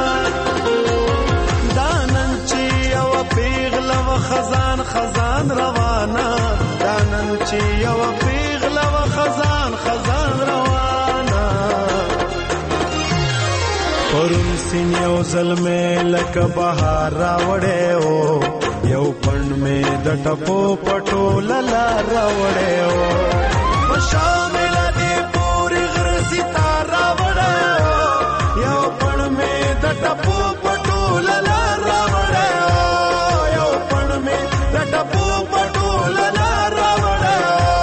دانن چی یو پیغل و خزان روانا دانن چی یو پیغل و خزان روانا پرون سین یو ظلمه لک بهار راوړې او یو پن میں دټپو پټو للا راوړې او شامل دې پوری غر ستاره وړې یو پن میں دټپو پټو للا راوړې یو پن میں دټپو پټو للا راوړې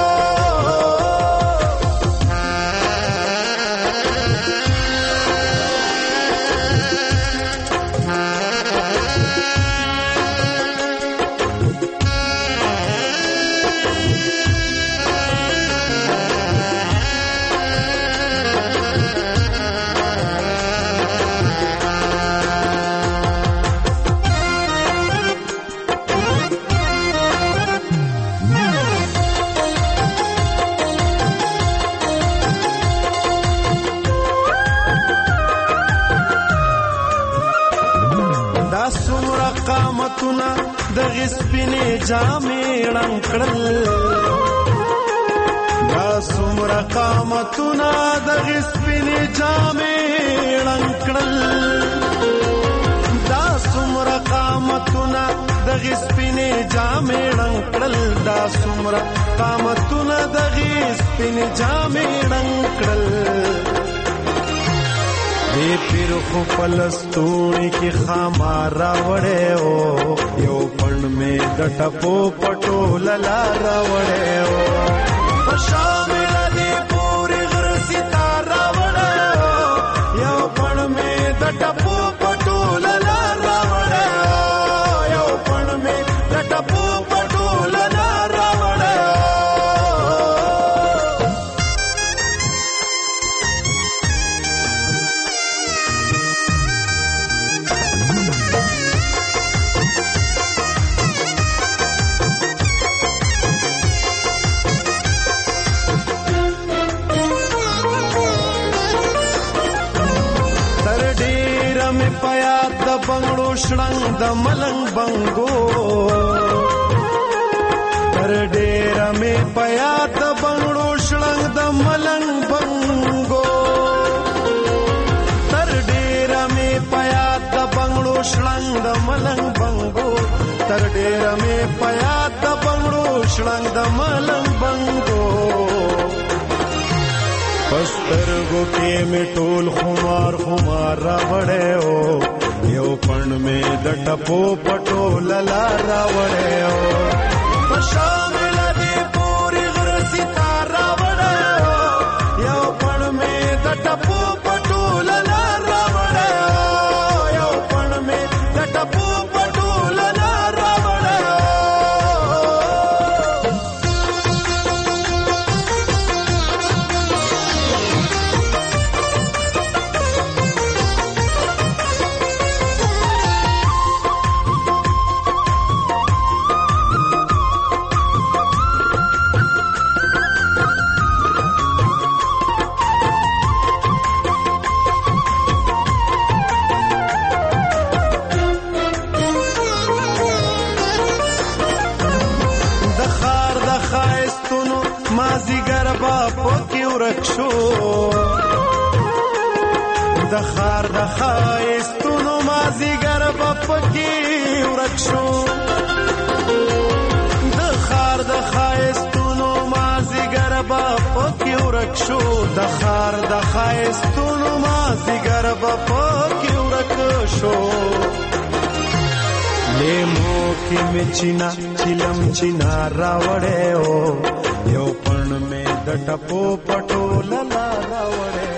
قامتنا د غسپینې جامې ړنګړل دا څومره قامتنا د غسپینې جامې ړنګړل دا څومره قامتنا د غسپینې جامې ړنګړل دا څومره قامتنا د غسپینې جامې ړنګړل دی پیر خو پلستونی کی خامارا وڑے او یو پن میں دٹپو پٹو للا راوڑے او شامل دی پوری غر ستارا وڑے او یو پن میں دٹپو پٹو للا راوڑے او یو پن میں دٹپو پٹو للا راوڑے او شړنګ د ملنګ بنګو تر ډېره مې پیات بنګړو شړنګ د ملنګ بنګو تر ډېره مې پیات بنګړو شړنګ د ملنګ بنګو تر ډېره مې پیات بنګړو شړنګ د ملنګ بنګو پسترګو کې مې ټول خمار خمار راوړې او یو پڼ مې د ټپو پټو للا راوړې او شامل دې پوری غر ستاره راوړې او یو پڼ مې د ټپو پټو للا راوړې او یو پڼ مې د ټپو پټو للا راوړې د خار د خایستونو مازیګر په پکې ورک شو د خار د خایستونو مازیګر په پکې ورک شو د خار د خایستونو مازیګر په پکې ورک شو لیمو کې مې چینا چلم چینا راوړې او یو پڼ مې د ټپو پټو للا راوړې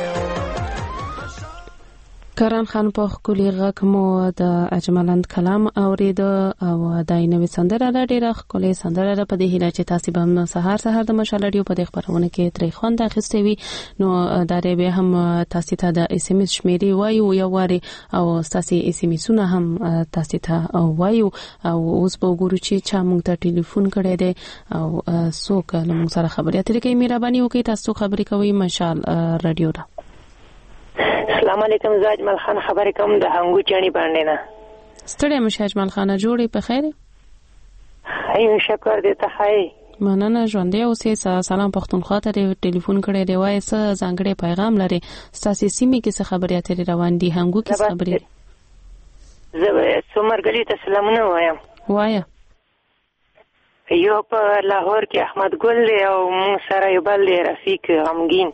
کران خان په خولي غږ مو د اجملند کلام اورید او دای نوې سندره را ډیره خولي سندره را په دې هیله چې تاسو به نو سهار د مشال رادیو په دې خبرونه کې ترې خوند اخیستې وي نو دا به هم تاسو ته د اس ام اس شمیرې وایو یو واري او تاسو اس ام اسونه هم تاسو ته وایو او اوس به وګورو چې چا موږ ته ټلیفون کړی دی او څوک له موږ سره خبرې اترې کوي مهرباني وکړئ تاسو خبرې کوئ مشال رادیو را السلام علیکم زاجمل خان خبرې کوم د هنګو چانی باندې نه ستړی مشه اجمل خان جوړې په خیر ایو شکر دې ته هاي مننه ژوندې اوسې سلام پښتونخوا ته ټلیفون کړی دی وای څه ځانګړی پیغام لري ستاسو سیمې کې څه خبرې اترې روان دي هنګو کې خبرې زه څومرګلی ته سلامونه وایم وایا یو په لاهور کې احمد ګل دی او مو سره یو بل دی رفیق غمگین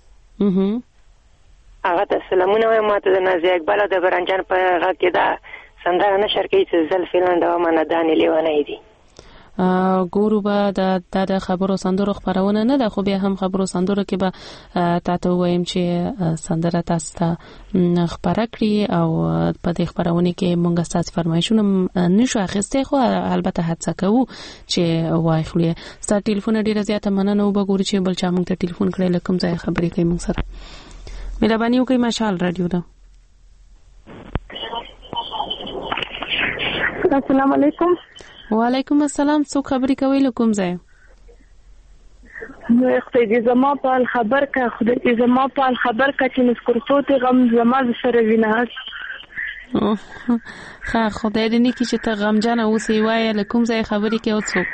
هغه ته سلامونه وایم ماته د نازي اقبال د برنجان په هغه کې دا سندره نشر کوي چې زل فلند او مندان لیونه دي ګورو به د خبرو سندرو خبرونه نه ده خو به هم خبرو سندرو کې به تاسو وایم چې سندره تاسو ته خبره کړی او په دې خبرونه کې مونږ تاسو فرمایشونه نشو اخیسته خو البته هڅه کوو چې وای خو ستاسو ټلیفون ډیر زیاته مننه او به ګورو چې بل چا مونږ ته ټلیفون کړی لکه کوم ځای خبرې کوي مونږ سره مهرباني وکړئ مشال رادیو دا السلام علیکم وعلیکم السلام څوک خبرې کوي له کوم ځای نو خدای زما په خبر کا خدای زما په خبر کا چې مسکرتوت غم زما سره وینه ها خدای دې نه کی چې ته غم جن اوسې وای له کوم ځای خبرې کوي او څوک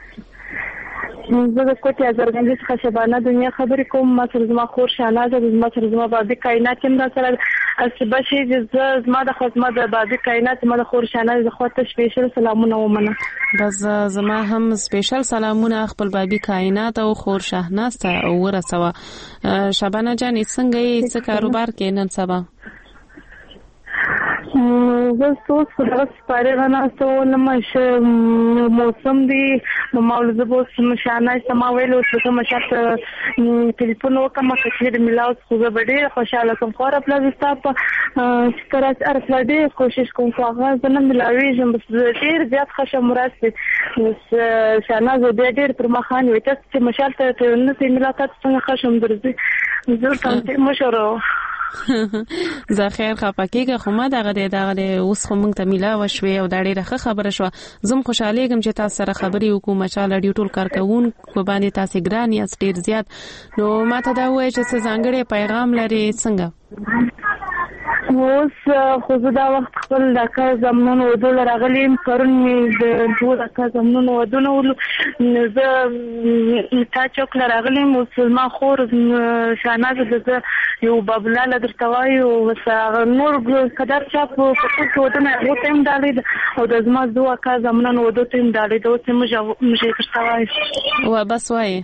زه د کوټه ازرګنج څخه شبانه دنیا خبرې کوم ما سره زما خور شانازه زما سره زما بابي کائنات هم را سره اسبه شي زما د خدمت د بابي کائنات زما د خور شانازه خو ته سپیشل سلامونه ومنه بس زما هم سپیشل سلامونه خپل بابي کائنات او خور شاهناز ته ورسوه شبانه جان څنګه یې څه کاروبار کې نن سبا زه څه خبره سپاره غنا څو نمش موسم دی مولزه بو سمشانه سما ویلو څه مشات ټلیفون وکم کچې ملاو خو به ډېر خوشاله کوم خو خپل ځستا په سترات ارفلدي کوشش کوم خو هغه زنه ملاوي jem بس ډېر زیات خوشا مراد شانه زه ډېر پر مخان وي چې مشال ته نه سي ملاقات څنګه خشم درځي زه تاسو مشورو زه خیر خپکیږه خو ما دغه اوس خو مونږ ته ملاوي شوې او دا ډېره خبره شو زم خوشاله یم چې تاسو سره خبري وکړو مشال رادیو ټول کارکون کو باندې تاسو ګران یا ډېر زیات نو ماته دا وایي چې څه ځانګړی پیغام لري څنګه اوس خو زه دا وخت خپل د کار زمنونو ودول راغلیم پرون مې د ټول کار زمنونو ودونه ول زه تا چوک راغلیم اوس ما خور شاناز د یو بابلاله درته وایو وس نور قدر چا په څه ودونه یو تیم دالید او د زما دوه کار زمنونو ودو تیم دالید اوس مجه درته وایي و بس وایي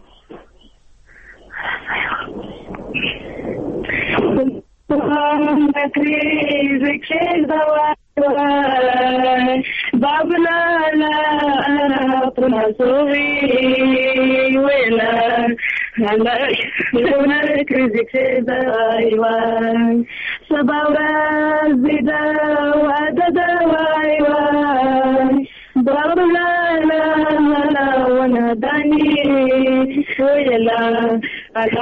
Babla la pronasuri wela hala luna krizikda iwan sabawra zida wada iwan babla la wana dani wela hala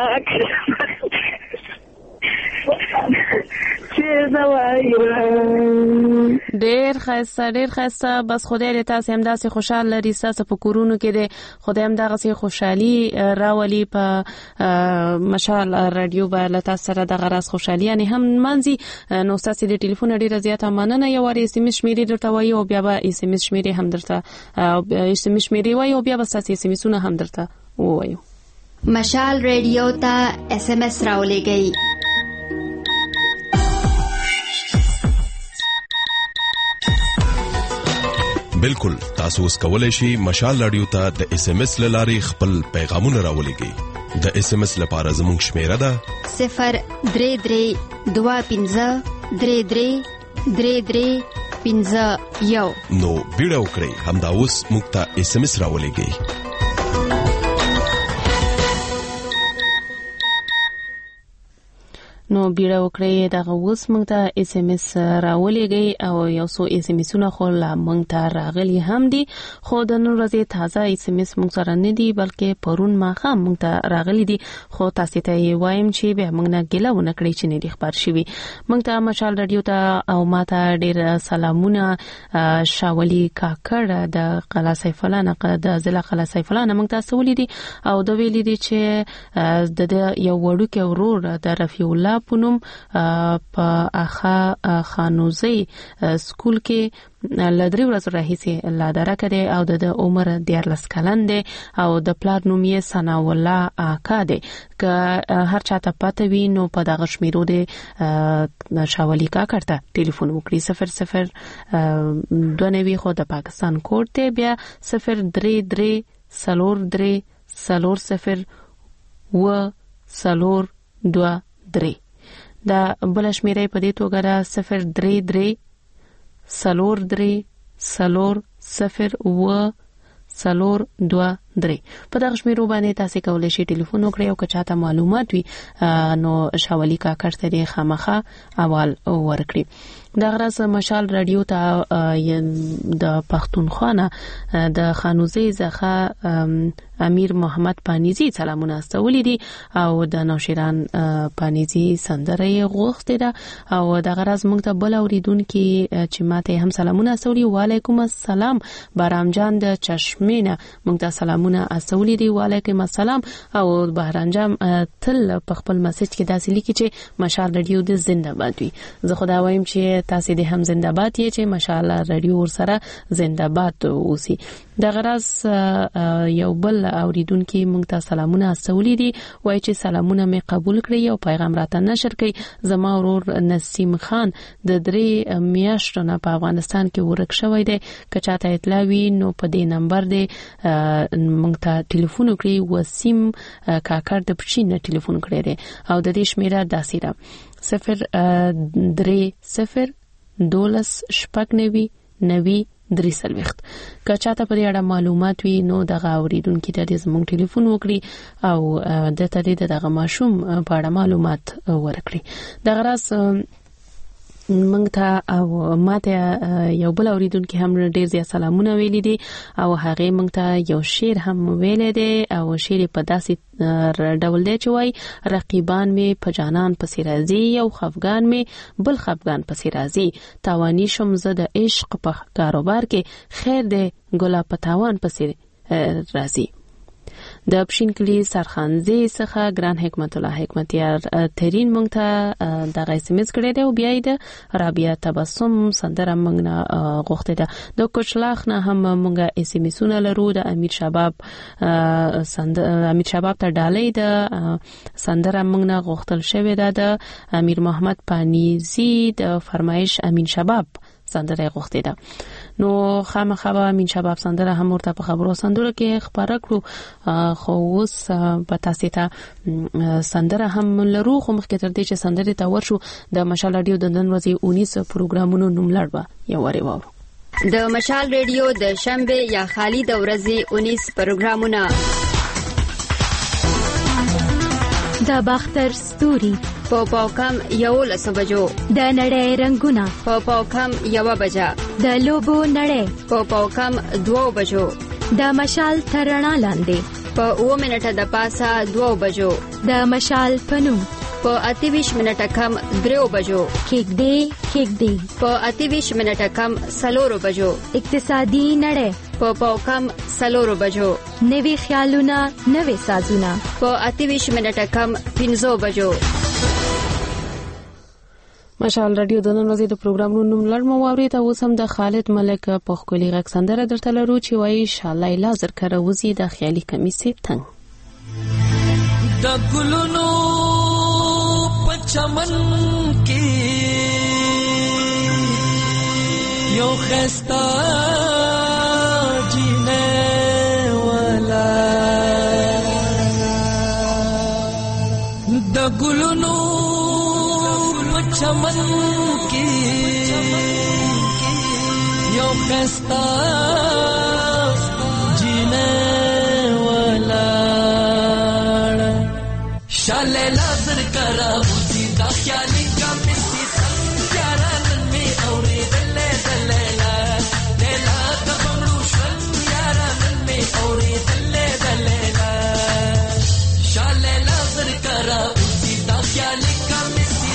ډیر خسته بس خدای دې تاسو هم داسې خوشاله لري تاسو په کورونو کې دې خدای هم دغه سي خوشحالي راولي په مشال رادیو باندې تاسو سره د غراس خوشحالي یعنی هم منځي نو تاسو د ټلیفون ډیره زیاته مننه یو وری اس ام اس شمیرې درته وایي او بیا به اس ام اس شمیرې هم درته اس ام اس شمیرې وایي او بیا به تاسو اس ام اسونه هم درته وایو مشال رادیو ته اس ام اس راولېږئ بالکل تاسو اوس کولای شئ مشال رادیو ته د اس ام اس لارې خپل پیغامونه راولېږئ د اس ام اس لپاره زموږ شمیره ده 03323333351 نو بیړه وکړئ همدا اوس موږ ته اس ام اس راولېږئ نو بیره وکړئ دغه اوس موږ ته اس ام اس راولېږئ او یو څو اس ام اسونه خو لا موږ ته راغلي هم دي خو د نن ورځې تازه اس ام اس موږ سره نه دي بلکې پرون ماښام موږ ته راغلي دي خو تاسو ته یې وایم چې به موږ نه ګیله ونه کړی چې نه دي خبر شوي موږ ته مشال رادیو ته او ماته ډېر سلامونه شاولي کاکړ د قلا سیف الله نه د ضلع قلا سیف الله نه موږ تاسو ولیدي او د ویلي دي چې د یو وړوکی ورور د رفیع الله پونم په اخا خانوزي سکول کې لدري ورځ راهیسي لاداره کړي او د عمر 14 کلن دی او د پلار نوم یې ثنا الله آقا دی که هر چاته پته وي نو په دغه شمیرو دی شاولي کاکړ ته ټلیفون وکړي 00 خو د پاکستان کوډ دی بیا 033 دا بل شمیرې په دې توګه دا 033 په دغه شمیرو باندې تاسو کولای شئ ټلیفون وکړئ او که چاته معلومات وي نو شاولي کاکړ ته خامخا اول ورکړي دا غرض مشال رادیو ته د پښتونخوا د خانوزي ځخه امیر محمد پانیزی سلامونه استولې دي او د نوشیران پانیزی سندره غوښته ده او د غرض موږ ته بل اوریدونکو چې ماته هم سلامونه استولې وعلیکم السلام بارام جان د چشمینه موږ ته سلامونه استولې دي وعلیکم السلام او بهرام جان تل په خپل میسج کې داسې لیکي چې مشال رادیو د زنده باد وي زه خدای وایم چې تاسو دې هم زنده باد یې چې ماشاءالله رادیو ور سره زنده باد اوسي د غرض یو بل اوریدونکو موږ ته سلامونه استولې دي وایي چې سلامونه مې قبول کړی او پیغام راته نشر کړي زما ورور نسیم خان د 3 میاشتو نه په افغانستان کې ورک شوی دی که چاته اطلاع وي نو په دې نمبر دی موږ ته ټلیفون وکړي وسیم کاکړ د پښین ټلیفون کړی دی او د دې شمیره داسې ده 0301299 که چاته په اړه معلومات وي نو دغه اوریدونکو ته زموږ ټلیفون وکړي او د تدې دغه ماشوم په اړه معلومات ورکړي دغه راس موږ ته او ماته یو بل اوریدونکو هم ډیر زیات سلامونه ویلي دي او هغه موږ ته یو شعر هم ویل دي او شعر په داسې ډول دی چې وای رقیبان می په جانان پسې راځي او خفغان می بل خفغان پسې راځي تاوانی شم زه د عشق په کاروبار کې خیر دی ګلا پتاوان پسې راځي د پښین کلی سرخانزي څخه ګران حکمت الله حکمتیار ترين مونږ ته د غیسمز کړي دی او بیا د رابعه تبسم سندره مونږ نه غوښته ده د کوچلاخ نه هم مونږه اس ام اس نه لرو د امیر شباب ته ډالۍ د سندره مونږ نه غوښتل شوې ده د امیر محمد پانیزی د فرمایش امین شباب سندره غوښته ده نو خامخا امین شباب سندره هم ورته په خبرو سندره کې خبره کړو خو اوس په تاسو ته سندره هم لرو خو مخکې تر دې چې سندره ته ورشو د مشال رادیو د نن ورځې 19 پروګرامونو نوم لړبه یو وری وورو د مشال رادیو د شنبه یا خالی د ورځې 19 پروګرامونه د باختر ستوري په پاوکم 11 بجو د نړۍ رنگونه په پاوکم 1 بجا د لوبو نړۍ په پاوکم 2 بجو د مشال ترڼا لاندې په 2 منټه د پاسه 2 بجو د مشال پنوم په 28 منټه کم 3 بجو کېک دی په 28 منټه کم 4 بجو اقتصادي نړۍ په پاوکم 4 بجو نوي خیالونه نوي سازونه په 28 منټه کم 15 بجو مشال رادیو د نن ورځې د پروګرامونو نوم لړم واوري ته اوس هم د خالد ملک په خولي غږ سندره درته لرو چې وایي انشاءالله لازر کړه وزي د خیالي کمیسې تنگ د ګلونو پچمن کې یو خستا جینه والا د ګلونو چمن کی یو خستا جینے والا شاله لازر کرا وسی دا خیالی کا مسی یاران می اورې دلې دلیلا لیلا د بمړو شل یاران می اورې دلې دلیلا شاله لازر کرا وسی دا خیالی کا مسی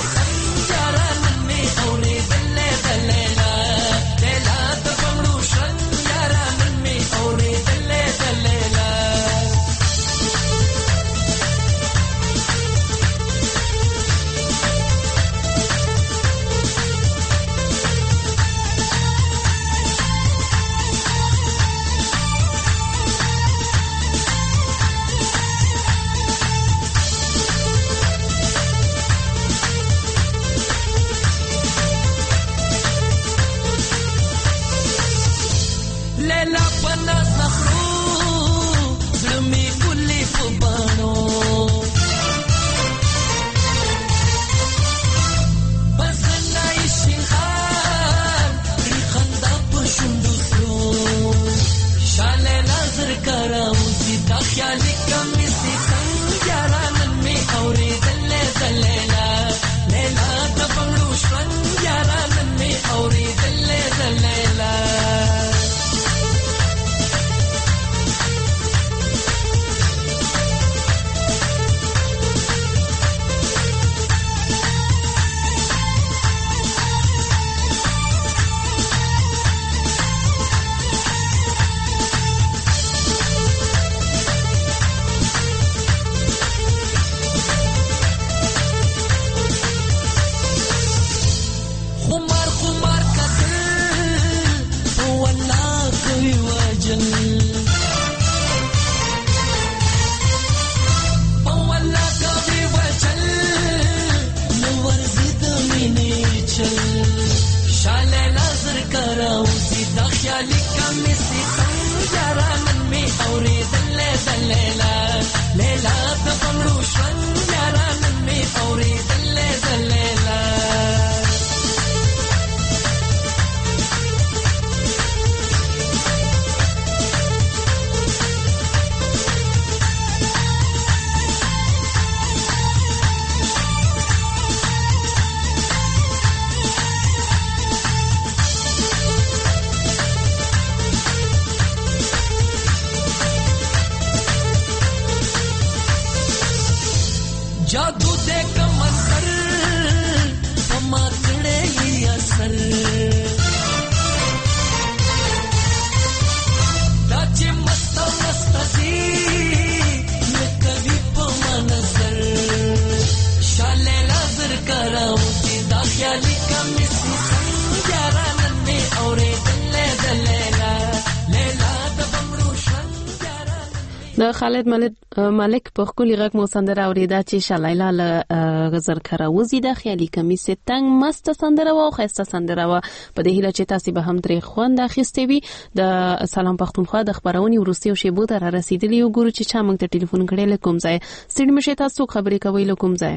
जादू दे कमर पमाकड़े ही असर दाचे मस्त मस्त सी د خالد ملک په خولي غږ مو سندره اوریدا چې شلایلا له غزر کراوزی د خیالي کمیس تنگ مست سندره او خسته سندره و په دې هیله چې تاسو به هم درې خوند اخیستې وي د سلام پښتونخوا د خبرونې ورستي او شیبو ته رسیدلی او ګورو چې چا موږ ته ټلیفون کړي لکم ځای ستړي مشه تاسو خبرې کوي لکم ځای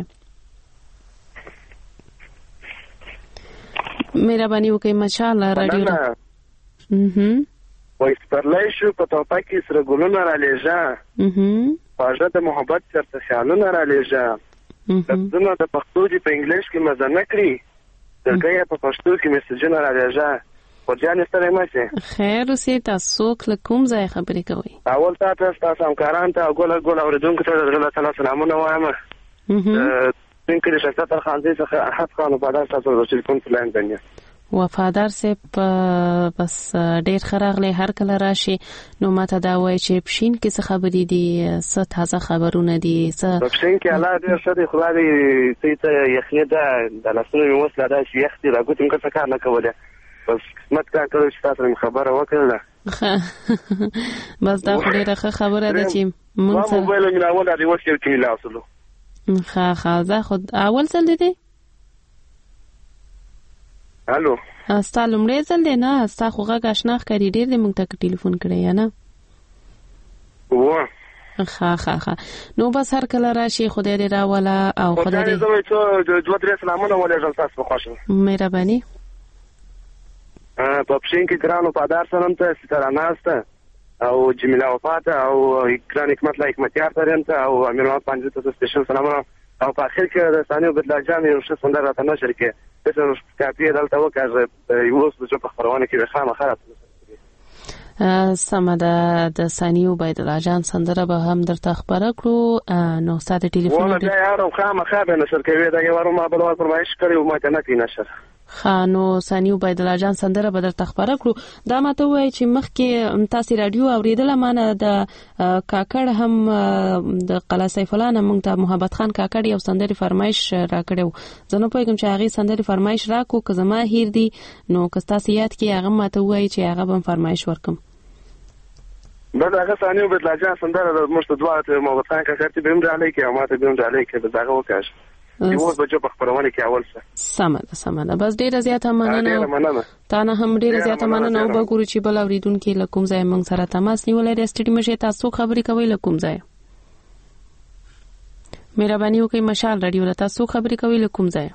مهرباني وکړئ ماشاءالله رادیو وای سپرلی شو په توپه کې سره ګلونه را لیږه خواږه د محبت چرته خیالونه را لیږه لفظونه د پښتو دي په انګلیش کې مزه نه کړي دلته په پښتو کې میسجونه را لیږه خورجانې ستړی مه شې خیر اوسې تاسو له کوم ځای خبرې کوئ اول ته ستاسو همکارانو ته ګل اورېدونکو ته د زړه تعالی سلامونه وایم د کلي شخصیت خانزي څخه احد خان وفادار تاسو د ټلیفون په لاین باندې وفادار صاحب بس ډیر خراغله هر کله راشي نو ماته دا وایي چې پښین کې څه خبرې دي څه تازه خبرونه دي څه پښین کې الله دې ښه خدای دې ته یخنه ده د لاسونو وسله ده چې یخ دي راګوتم که څه کار نه کوله بس قسمت کار کړو چې تاسو خبره وکړه بس دا خو ډیره ښه خبره ده چې موږ سره موبایل نه اول دی وکړو چې لاسلو ښه دا خود اول ځل دی الو استا لمړی ځل دی نه استا خو غږ آشنا ښکاري ډېر دی موږ ته ټلیفون کړی یا نه ښه نو بس هر کله راشي خدای دې راوله او خدای دې زه چې دوه درې سلامونه ولېږم تاسو په خوښه مهرباني په پښین کې ګرانو پادار سلام ته ستاره ناسته او جمیله وفات او اکرام حکمت لا حکمتیار ته او امیر محمد پنځه ته سپیشل سلامونه او په اخر کې د ثانیو بدلا جام یو څه سندره راته نشر کې څه کاپی دلته وکړه یو څه په خبرونه کې خامخا سمه ده د ثانیو بدلا جام سندره به هم درته خبره کړو نو ستاسو ټلیفون ولې یارو خامخا به نشر کوي دا یو ما بل ور فرمایش کړی او ما ته نه کی نشر خانو ثانیو بيدلا جان سندره بدر تخبره کړو دا ماته وای چې مخکې تاسو رادیو اوریدله مانه د کاکړ هم د قلا سیف الله نه مونږ ته محبت خان کاکړ یو سندري فرمایش را کړو زنه پوهیږم چې هغه سندري فرمایش راکو که زما هیر دی نو که تاسو یاد کې هغه ماته وای چې هغه بم فرمایش ورکم دا هغه ثانیو بيدلا جان سندره د مشت دوا محبت خان کاکړ ته بهم راځي کې ماته بهم راځي کې دا هغه وکاش یو بچو په خبرونه کې اول څه سمه بس ډیره زیاته مننه تا نه هم ډیره زیاته مننه او وګورو چې بل اوریدونکو لکم ځای موږ سره تماس نیولای د سټډي مشه تاسو خبرې کوي لکم ځای مهرباني وکړئ مشال رادیو له تاسو خبرې کوي لکم ځای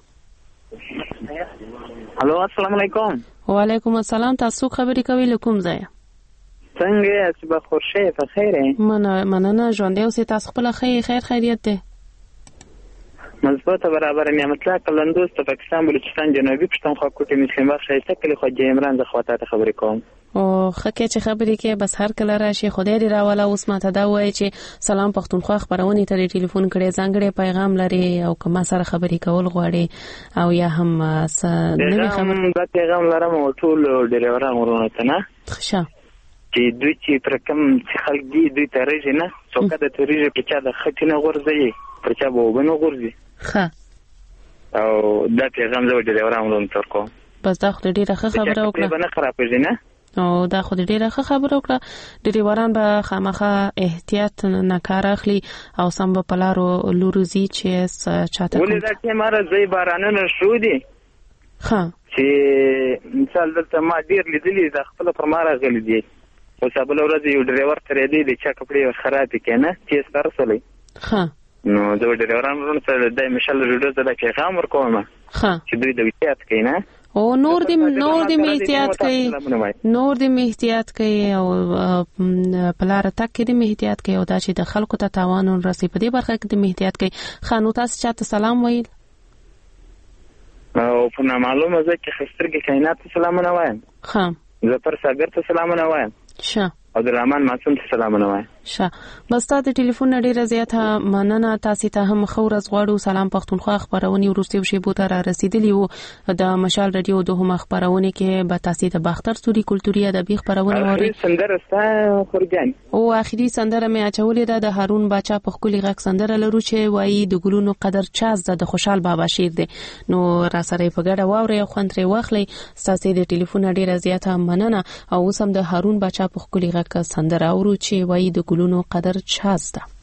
الو السلام علیکم وعلیکم السلام تاسو خبرې کوي لکم ځای څنګه چې به خوشی په خیره مننه ژوند یو سي تاسو خپل خیر خیریت ده مضبوطه برابر نعمت الله کلندوز ته پاکستان بلوچستان جنوبي پښتونخوا کوټه مسلم بخش شایسته کلی خو عمران ز خواته خبرې کوم او خکه چې خبرې کې بس هر کله راشي خدای دې راولا اوس ماته دا وایي چې سلام پښتونخوا خبرونه ته ټلیفون کړي ځانګړي پیغام لري او کما سره خبرې کول غواړي او یا هم نوې خبر دا پیغام لرم او ټول ډیلیوران ورونه ته نه ښه چې دوی چې پر کوم خلک دي دوی ترېږي نه څوک د ترېږي په چا د خټینه غورځي پر چا به وبنو غورځي ښه او دا پیغام زه ډیلیوران ورونه تر کوم بس دا خو ډیره ښه خبره وکړه به نه خرابېږي نه او دا خو ډیره ښه خبره وکړه ډیلیوران به خامخا احتیاط نه کار اخلي او سم په لارو لوروزي چې چاته ولې دا چې ماره زې بارانونه شو دي ښه چې مثال دلته ما ډیر لیدلې د خپل پر ماره غلي دي او سبل ورځ یو ډرایور ترې دی چې کپړې خراب کینه چې سپارسلې ښه نو د ډرایوران ورن سره د مشل ریډو ته د پیغام ورکوم چې دوی د احتیاط کینه او نور دې احتیاط کوي او پلار تک دې احتیاط کوي او دا چې د خلکو ته تاوان ورسي په دې برخه کې دې احتیاط کوي خانو تاسو چاته سلام وایي او په معلومه ده چې خسترګي کائنات سلامونه وایم ها زفر صابر ته سلامونه وایم ښه عبدالرحمن معصوم ته سلامونه وایم بس تا د ټلیفون ډیره زیاته مننه. تاسو ته هم خورز غواړو. سلام پښتونخوا خبرونه ورسته شی بوته را رسیدلی وو د مشال رادیو دوه خبرونه کې به تاسو ته باختر سوري کلتوري ادبي خبرونه ووري. سندره ستا خورجان او اخیری سندره مې اچولې ده د هارون باچا په خولي غږ سندره لرو چې وایي د ګلونو قدر چاز د خوشحال بابا شعر دی. نو را سره په ګډه واوري او خوندري واخلي. تاسو د ټلیفون ډیره زیاته مننه. او سم د هارون باچا په خولي غږ سندره اورو چې وایي د ګلونو قدر چاز ده.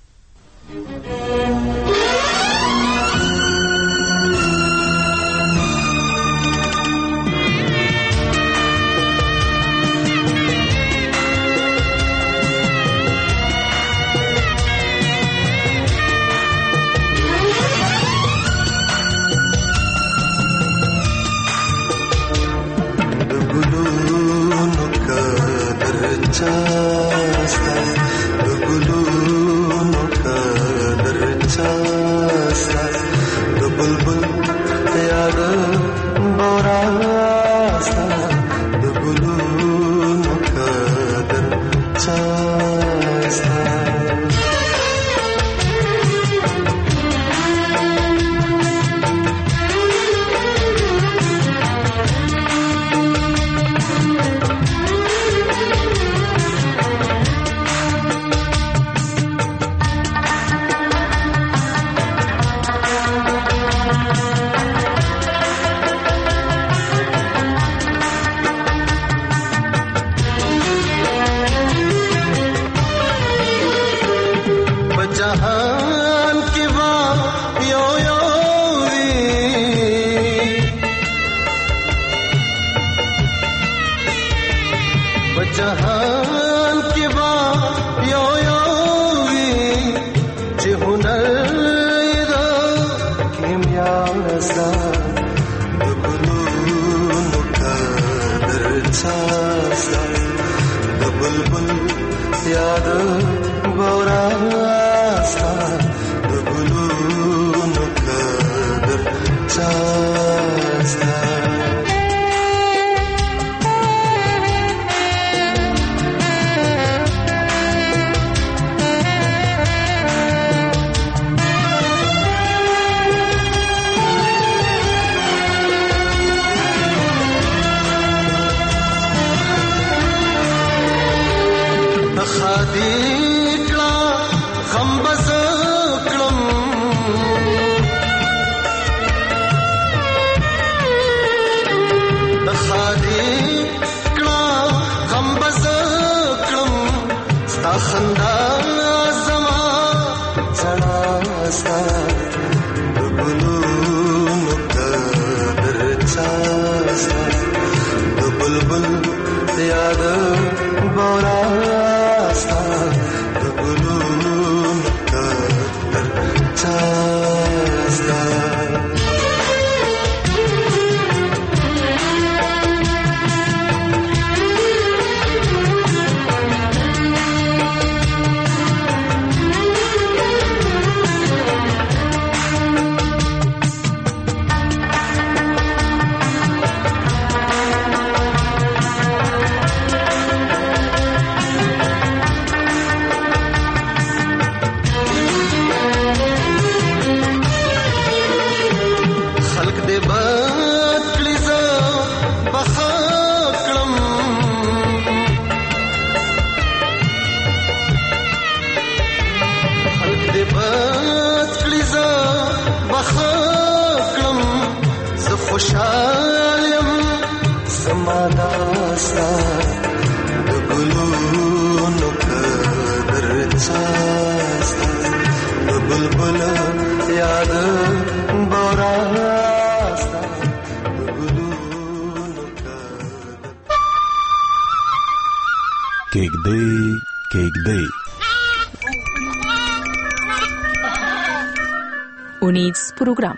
اونیز پروګرام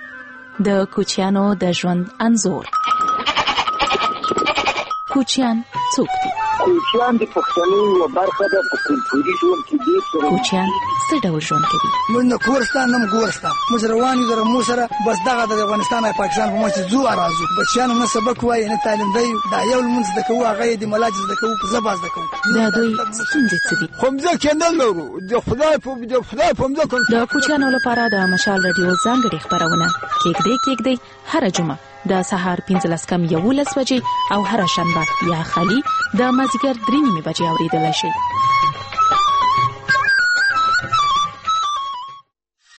د کوچیانو د ژوند انځور. کوچیان څوک دي؟ کوچیان د پښتنو یوه برخه ده په کلتوري ژوند کې ډېر سره کوچیان څه ډول ژوند کوي؟ موږ نه کورسته نه ګورسته موږ روان یو د مو سره بس دغه د افغانستان او پاکستان په مچ زو راځو بچیانو نه سبق وایي نه تعلیم دی دا یو لمونځ د کوو هغه د ملاج د کوو زباز د کوو دا دوی ستونزې څه دي؟ خمزه کېندل لرو د خدای په مځکه د کوچیانو لپاره د مشال رادیو ځانګړي خبرونه کېږدي هر جمعه د سهار 15:11 بجې او هر شنبه یا خالي د مازیګر 3:30 بجې اوریدلای شئ.